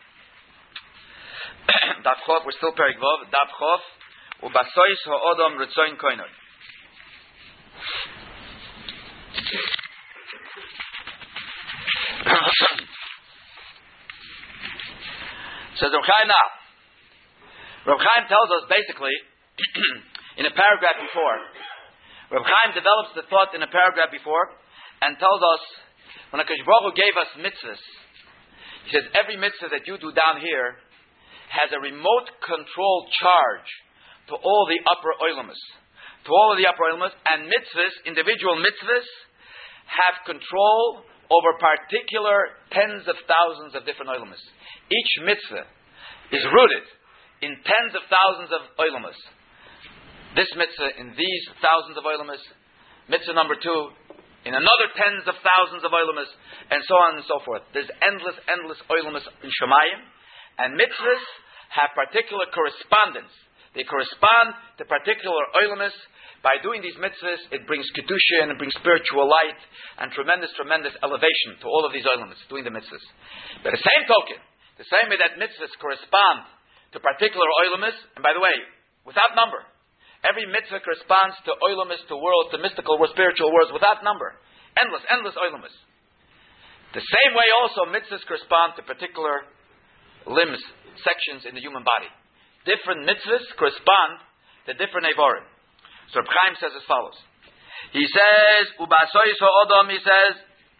Daf Chof, we're still Perek Vov. Daf Chof, Uba Asois Ha'odom Ritzoin Koinoi. Says Rav Chaim now. Rav Chaim tells us basically in a paragraph before. Rav Chaim develops the thought in a paragraph before and tells us when HaKadosh Baruch Hu gave us mitzvahs, he says every mitzvah that you do down here has a remote control charge to all the upper oilamas. To all of the upper oilamas, and mitzvahs, individual mitzvahs, have control over particular tens of thousands of different oilamas. Each mitzvah is rooted in tens of thousands of oilamas. This mitzvah in these thousands of oilamas, mitzvah number 2 in another tens of thousands of oilamas, and so on and so forth. There's endless oilamas in Shemayim, and mitzvahs have particular correspondence. They correspond to particular oilamas. By doing these mitzvahs, it brings kedusha and it brings spiritual light and tremendous elevation to all of these oilamas, doing the mitzvahs. By the same token, the same way that mitzvahs correspond to particular oilamas, and by the way, without number, every mitzvah corresponds to oilamas, to worlds, to mystical or spiritual worlds, without number. Endless oilamas. The same way also mitzvahs correspond to particular limbs, sections in the human body. Different mitzvahs correspond to different evorim. So Reb Chaim says as follows. He says, Ubasois ha'odom, he says,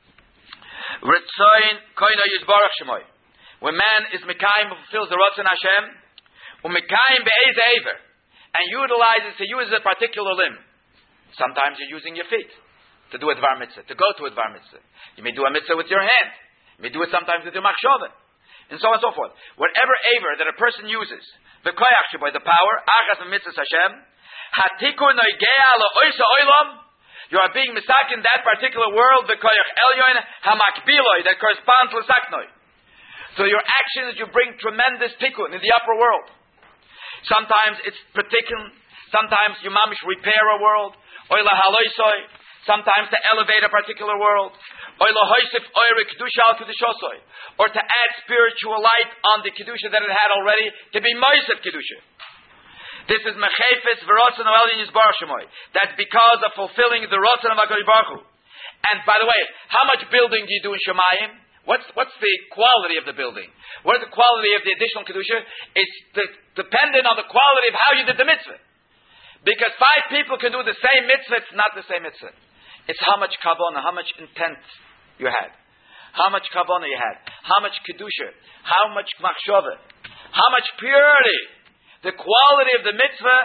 Ritzoin koino yizbarach shemoy. When man is Mekayim, fulfills the Ratzon Hashem, Umekayim be'ez ever, and he uses a particular limb. Sometimes you're using your feet to do a dvar mitzvah, to go to a dvar mitzvah. You may do a mitzvah with your hand. You may do it sometimes with your machshava, and so on and so forth. Whatever aver that a person uses, the koyach sheboy, the power, achas mitzvahs Hashem, hatikun noigea la'oisa oilam, you are being misak in that particular world, the koyach elyon hamakbiloi, that corresponds to saknoi. So your actions, you bring tremendous tikkun in the upper world. Sometimes it's particular, sometimes you mamish repair a world, oila haloisoi, sometimes to elevate a particular world, oila hoisif oire kedusha al kedushosoi, or to add spiritual light on the kedusha that it had already, to be moisef kedusha. This is mechefes v'rotzen o'elin yizbarach shemoy. That's because of fulfilling the rotzen of HaKadosh Baruch Hu. And by the way, how much building do you do in Shemayim? What's the quality of the building? What is the quality of the additional kedusha? It's dependent on the quality of how you did the mitzvah. Because 5 people can do the same mitzvah, it's not the same mitzvah. It's how much kavanah, how much intent you had, how much kavanah you had, how much kedusha, how much machshava, how much purity. The quality of the mitzvah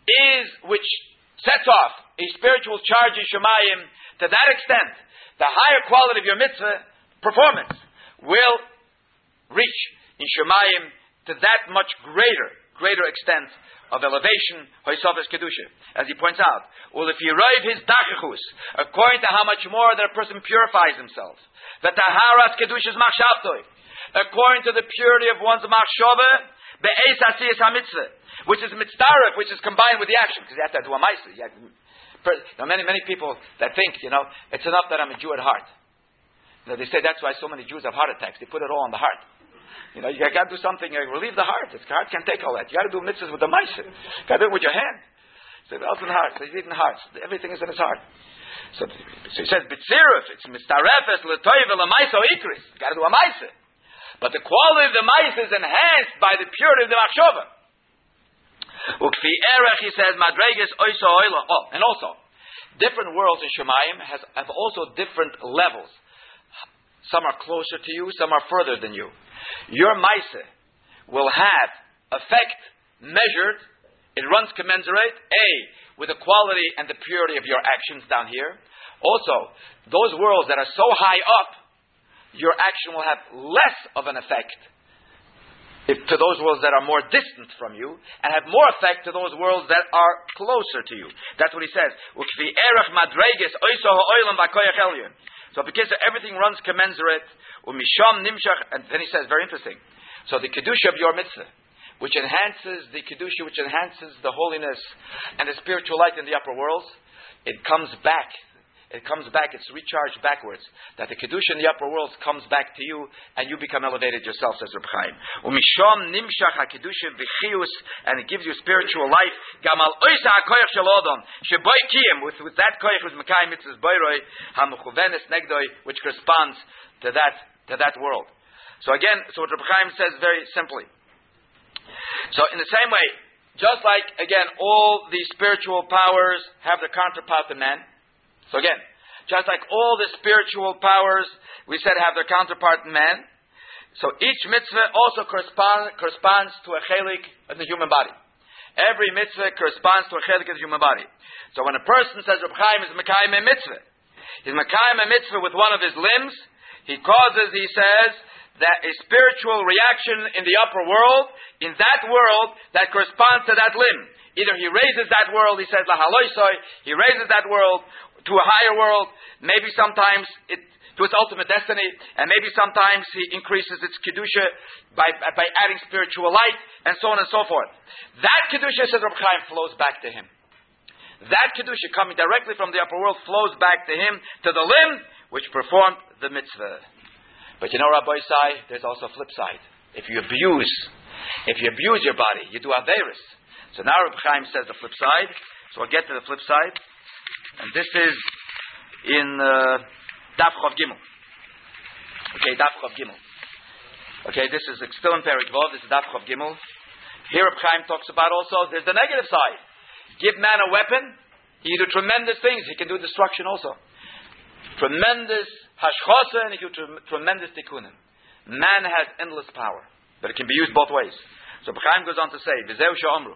which sets off a spiritual charge in Shemayim. To that extent, the higher quality of your mitzvah performance will reach in Shemayim to that much greater extent of elevation, Hoysofes Kedusha. As he points out, well, if you rive his dachachus, according to how much more that a person purifies himself, that taharas Kedusha's machshavtoi, according to the purity of one's machshava, be'ez asiyas hamitzvah, which is mitzdarek, which is combined with the action, because you have to do a ma'aseh. Many people that think, it's enough that I'm a Jew at heart. They say that's why so many Jews have heart attacks. They put it all on the heart. You got to do something, relieve the heart. The heart can't take all that. You got to do mitzvahs with the ma'aseh. You got to do it with your hand. So the in the heart. So he's eating hearts. Everything is in his heart. So he says, B'tziruf, it's mitzarefes, l'toiv, l'ma'aseh, ikris. You got to do a ma'aseh. But the quality of the ma'aseh is enhanced by the purity of the machshava. Ukfi erech, he says, madreges oiso oila. Oh, and also, different worlds in Shemayim have also different levels. Some are closer to you, some are further than you. Your ma'aseh will have effect measured. It runs commensurate, with the quality and the purity of your actions down here. Also, those worlds that are so high up, your action will have less of an effect to those worlds that are more distant from you, and have more effect to those worlds that are closer to you. That's what he says. So because everything runs commensurate, and then he says, very interesting. So the kedusha of your mitzvah, which enhances the kedusha, which enhances the holiness and the spiritual light in the upper worlds, it comes back. It's recharged backwards. That the kedusha in the upper worlds comes back to you, and you become elevated yourself, says Reb Chaim. Umisham nimshach hakedusha v'chius, and it gives you spiritual life. Gamal oisa hakoyach shel odom sheboy kiyem, with that koyach was mekayim mitzvahs boyroi hamuchuvenes negdoi, which corresponds to that world. So what Reb Chaim says very simply. So in the same way, just like again all the spiritual powers have their counterpart in man. So again, just like all the spiritual powers, we said, have their counterpart in man, so each mitzvah also corresponds to a chelik in the human body. Every mitzvah corresponds to a chelik in the human body. So when a person says, Reb Chaim is mekayim a mitzvah, he's mekayim a mitzvah with one of his limbs, he says, that a spiritual reaction in the upper world, in that world, that corresponds to that limb. Either he raises that world, he says, lahaloisoi, he raises that world to a higher world, maybe sometimes to its ultimate destiny, and maybe sometimes he increases its kedusha by adding spiritual light, and so on and so forth. That kedusha, says Reb Chaim, flows back to him. That kedusha coming directly from the upper world flows back to him, to the limb which performed the mitzvah. But Rabbi Isai, there's also a flip side. If you abuse your body, you do averis. So now Reb Chaim says the flip side. So I'll get to the flip side. And this is in Daf Chav Gimel. Okay, Daf Chav Gimel. Okay, this is still in Perek Vav. This is Daf Chav Gimel. Here Reb Chaim talks about also, there's the negative side. Give man a weapon, he can do tremendous things. He can do destruction also. Tremendous hashchosa, and he can do tremendous tikkunim. Man has endless power, but it can be used both ways. So Reb Chaim goes on to say, V'zeu she'omru.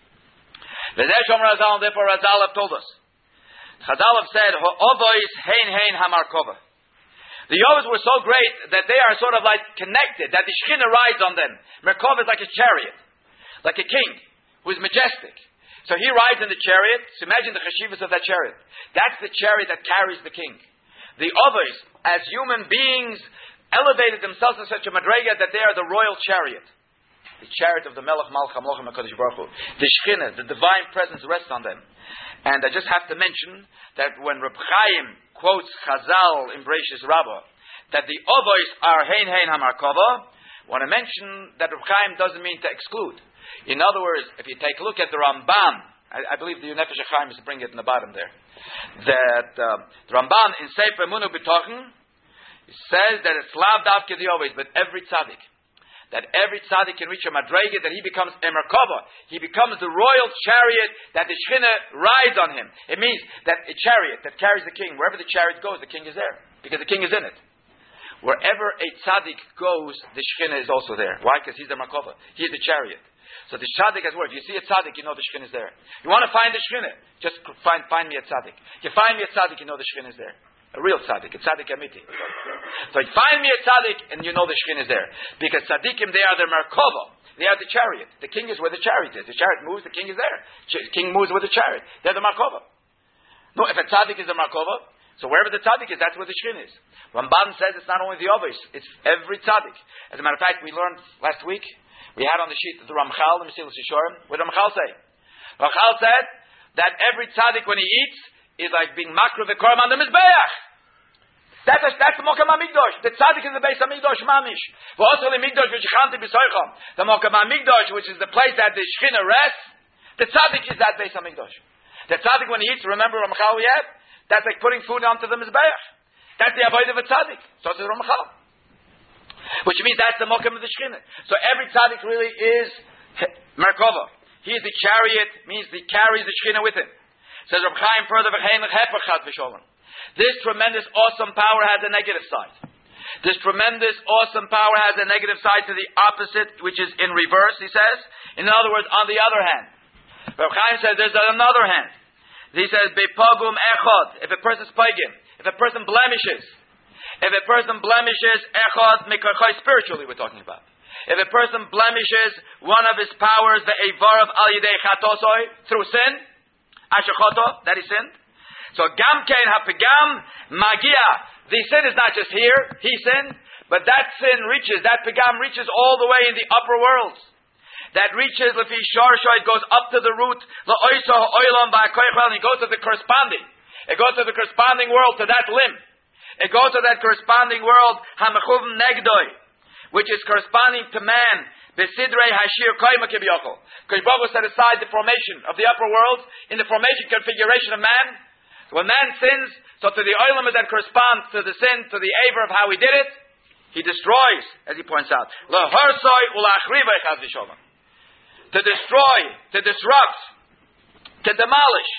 V'zeu she'omru Razal, and therefore Razal have told us. Chazal have said, Ho'ovois hein hamarkova. The Yovas were so great that they are sort of like connected, that the Shekhinah rides on them. Merkova is like a chariot, like a king who is majestic. So he rides in the chariot. So imagine the chashivas of that chariot. That's the chariot that carries the king. The others, as human beings, elevated themselves in such a madrega that they are the royal chariot. The chariot of the Melech Malcham Lochem HaKadosh Baruch Hu. The Shekhinah, the divine presence rests on them. And I just have to mention that when Reb Chaim quotes Chazal in Bereishis Rabbah, that the Ovois are hein hamarkova, I want to mention that Reb Chaim doesn't mean to exclude. In other words, if you take a look at the Ramban, I believe the Nefesh HaChaim is bring it in the bottom there, that the Ramban in Sefer Emunah B'tochen says that it's lav davke the Ovois, but every tzaddik. That every tzaddik can reach a madrega, that he becomes a merkava. He becomes the royal chariot that the Shekhinah rides on him. It means that a chariot that carries the king, wherever the chariot goes, the king is there. Because the king is in it. Wherever a tzaddik goes, the Shekhinah is also there. Why? Because he's the merkava. He is the chariot. So the tzaddik has word. If you see a tzaddik, you know the Shekhinah is there. You want to find the Shekhinah, just find me a tzaddik. You find me a tzaddik, you know the Shekhinah is there. A real tzaddik, a tzaddik amiti. So you find me a tzaddik, and you know the Shekhinah is there. Because tzaddikim, they are the merkova. They are the chariot. The king is where the chariot is. The chariot moves, the king is there. The king moves with the chariot. They're the markova. No, if a tzaddik is the markova, so wherever the tzaddik is, that's where the Shekhinah is. Ramban says it's not only the Ovis, it's every tzaddik. As a matter of fact, we learned last week, we had on the sheet the Ramchal, the Mesilas Yesharim. What did Ramchal say? Ramchal said that every tzaddik when he eats is like being makro v'korban on the Mizbeach. That's the Mokam HaMikdash. The tzaddik is the base of Mikdash Mamish. V'osel Mikdash v'shichanti b'soicham. The Mokam HaMikdash, which is the place that the Shekhinah rests, the tzaddik is that base of Mikdash. The tzaddik when he eats, remember Ramchal we had? That's like putting food onto the Mizbeach. That's the avodah of a tzaddik. So says Ramchal. Which means that's the Mokam of the Shekhinah. So every tzaddik really is Merkova. He is the chariot, means he carries the Shekhinah with him. Says Reb Chaim further, this tremendous, awesome power has a negative side. This tremendous, awesome power has a negative side to the opposite, which is in reverse, he says. In other words, on the other hand. Reb Chaim says there's another hand. He says, Bepagum echad, if a person's paigim, if a person blemishes, echad mikachai, spiritually we're talking about. If a person blemishes one of his powers, the Eivar of Al Yidei Chatosoi, through sin, Ashechoto, that he sinned. So Gamkein Hapigam Magia, the sin is not just here, he sinned, but that sin reaches, that Pigam reaches all the way in the upper worlds. That reaches, Lefi Sharsha, it goes up to the root, La'oiso Oilam Ba'akoichel, and it goes to the corresponding. It goes to the corresponding world, to that limb. It goes to that corresponding world, Hamechuvim Negdoi, which is corresponding to man, Besidrei Hashir Koima Kibyochel. Because Baruch set aside the formation of the upper world in the formation configuration of man. So when man sins, so to the Oilam that corresponds to the sin, to the aver of how he did it, he destroys, as he points out. L'harsoi ulachrivei chas v'sholem. To destroy, to disrupt, to demolish.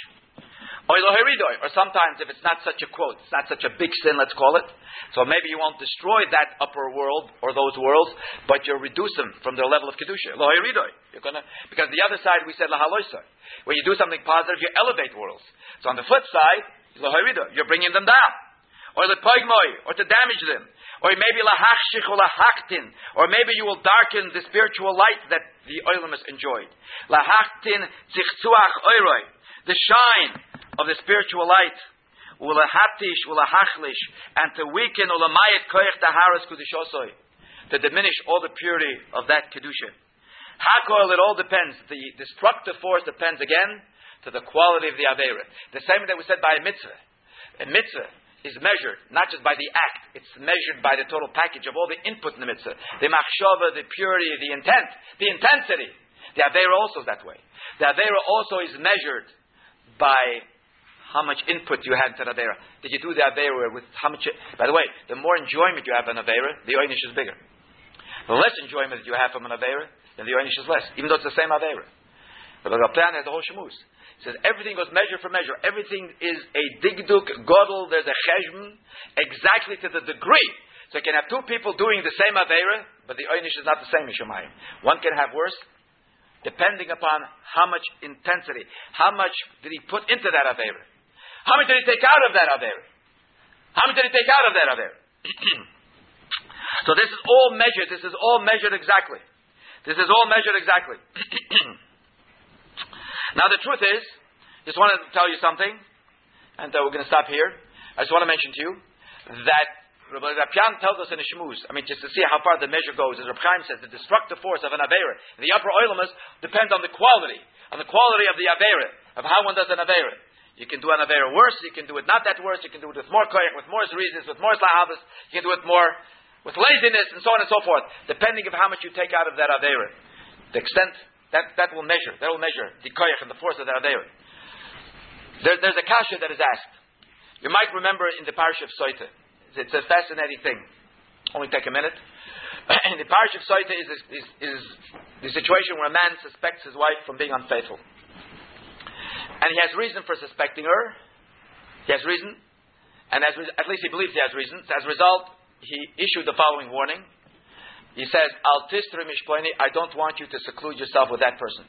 Or sometimes if it's not such a quote, it's not such a big sin, let's call it. So maybe you won't destroy that upper world or those worlds, but you'll reduce them from their level of kedusha. You're gonna, because the other side we said lahaloisai. When you do something positive, you elevate worlds. So on the flip side, you're bringing them down, or lepoigmoi, or to damage them, or maybe lahachshich or lahaktin, or maybe you will darken the spiritual light that the oilam has enjoyed. Lahaktin zichzuach oiroi, the shine of the spiritual light, ulahatish, ulahachlish, and to weaken ulamayit koich taharas kudushosoi, to diminish all the purity of that kedusha. Hakol, it all depends. The destructive force depends again to the quality of the avera. The same that we said by a mitzvah. A mitzvah is measured not just by the act; it's measured by the total package of all the input in the mitzvah, the machshava, the purity, the intent, the intensity. The avera also is that way. The avera also is measured by how much input you had into the Avera. Did you do the Avera with how much... By the way, the more enjoyment you have in Avera, the Oynish is bigger. The less enjoyment you have from an Avera, then the Oynish is less, even though it's the same Avera. But the Plan has the whole Shemuz. He says everything goes measure for measure. Everything is a digduk, godel, there's a cheshbon, exactly to the degree. So you can have two people doing the same Avera, but the Oynish is not the same in Shemayim. One can have worse, depending upon how much intensity, how much did he put into that Avera. How much did he take out of that Avera? How much did he take out of that Avera? So this is all measured. This is all measured exactly. This is all measured exactly. Now the truth is, just wanted to tell you something, and we're going to stop here. I just want to mention to you that Rabbi Pian tells us in the Shemuz, I mean, just to see how far the measure goes, as Rabbi Chaim says, the destructive force of an Avera, the upper oilamas, depends on the quality of the Avera, of how one does an Avera. You can do an Avera worse, you can do it not that worse, you can do it with more koyach, with more reasons, with more slahavas, you can do it more with laziness, and so on and so forth, depending on how much you take out of that Avera. The extent, that will measure the koyach and the force of that Avera. There's a kasha that is asked. You might remember in the parish of Soita. It's a fascinating thing. Only take a minute. In the parish of Soita is the situation where a man suspects his wife from being unfaithful. And he has reason for suspecting her. He has reason. And at least he believes he has reason. So as a result, he issued the following warning. He says, Al tistri mishploini, I don't want you to seclude yourself with that person.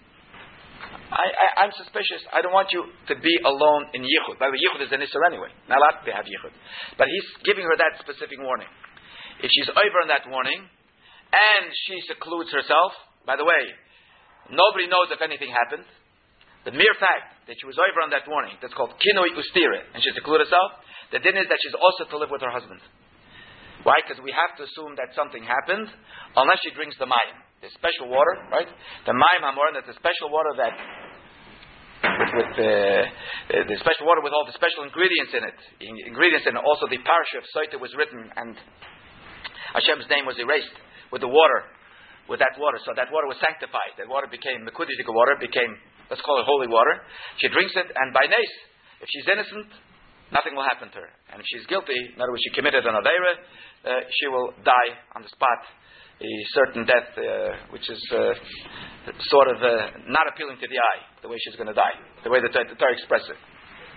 I'm suspicious. I don't want you to be alone in yichud. By the way, yichud is an isser anyway. Not allowed to have yichud. But he's giving her that specific warning. If she's over on that warning, and she secludes herself, by the way, nobody knows if anything happened. The mere fact that she was over on that warning, that's called kinoi ustire, and she secluded herself, the din is that she's also to live with her husband. Why? Because we have to assume that something happened, unless she drinks the mayim. The special water, right? The mayim hamor, that's the special water that, with the special water with all the special ingredients in it. Also the parasha of Soita was written, and Hashem's name was erased with the water, with that water. So that water was sanctified. That water became Mekudishika water, became, let's call it holy water. She drinks it, and by nace, if she's innocent, nothing will happen to her. And if she's guilty, in other words, she committed an aveira, she will die on the spot, a certain death, which is sort of not appealing to the eye, the way she's going to die, the way the Torah expresses it.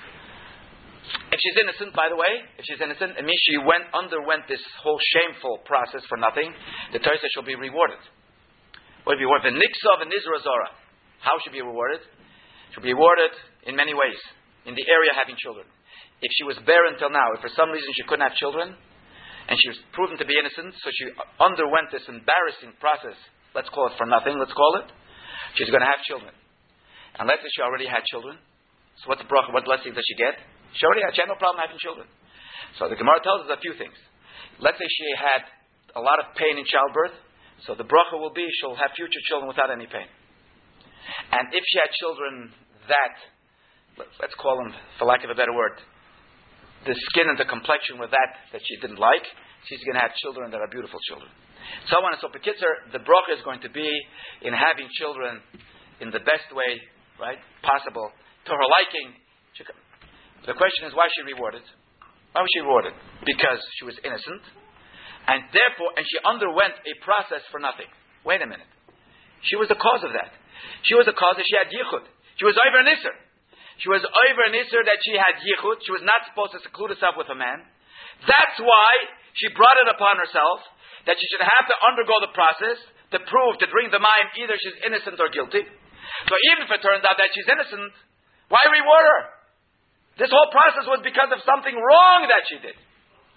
If she's innocent, by the way, it means she underwent this whole shameful process for nothing. The Torah says she'll be rewarded. What will be rewarded? The niksov and nizra zora. How should she be rewarded? She'll be rewarded in many ways. In the area of having children. If she was barren till now, if for some reason she couldn't have children, and she was proven to be innocent, so she underwent this embarrassing process, let's call it for nothing, she's going to have children. And let's say she already had children. So what's the bracha? What blessing does she get? She had no problem having children. So the Gemara tells us a few things. Let's say she had a lot of pain in childbirth, so the bracha will be she'll have future children without any pain. And if she had children that, let's call them, for lack of a better word, the skin and the complexion with that she didn't like, she's going to have children that are beautiful children. So on and so forth. The bracha is going to be in having children in the best way, right, possible, to her liking. The question is, why is she rewarded? Why was she rewarded? Because she was innocent, and therefore, and she underwent a process for nothing. Wait a minute. She was the cause of that. She was the cause that she had yichud. She was over an isser. She was over an isser that she had yichud. She was not supposed to seclude herself with a man. That's why she brought it upon herself that she should have to undergo the process to prove, to drink the mayim, either she's innocent or guilty. So even if it turns out that she's innocent, why reward her? This whole process was because of something wrong that she did.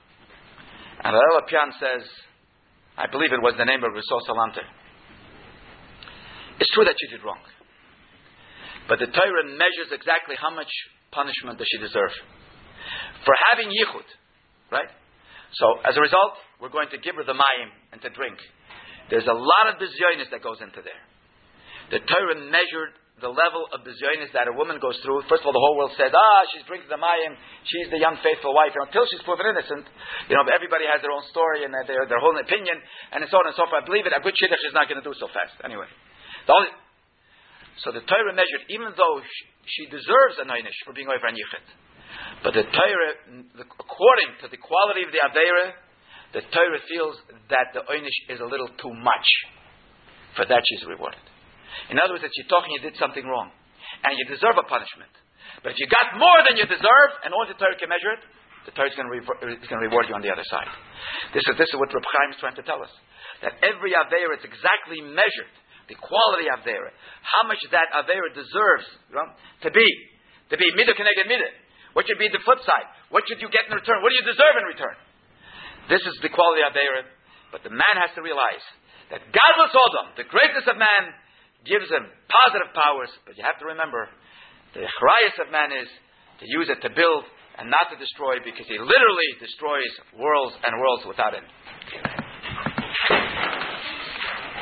And Hillel Pian says, I believe it was the name of Rousseau Salanter. It's true that she did wrong. But the Torah measures exactly how much punishment does she deserve. For having yichud. Right? So, as a result, we're going to give her the mayim and to drink. There's a lot of bizyonis that goes into there. The Torah measured the level of bizyonis that a woman goes through. First of all, the whole world says, she's drinking the mayim, she's the young faithful wife. Until she's proven innocent, everybody has their own story and their whole opinion, and so on and so forth. I believe it, a good shidduch is not going to do so fast. Anyway. So the Torah measured, even though she deserves an einish for being over an yichud, but the Torah, according to the quality of the aveira, the Torah feels that the einish is a little too much. For that she's rewarded. In other words, that you're talking you did something wrong, and you deserve a punishment. But if you got more than you deserve, and only the Torah can measure it, the Torah is going to reward you on the other side. This is what Reb Chaim is trying to tell us. That every aveira is exactly measured. The quality of Aveira, how much that Aveira deserves to be midah connected midah. What should be the flip side? What should you get in return? What do you deserve in return? This is the quality of Aveira. But the man has to realize that Gadlus Odom, the greatness of man, gives him positive powers. But you have to remember, the Achrayus of man is to use it to build and not to destroy, because he literally destroys worlds and worlds without it.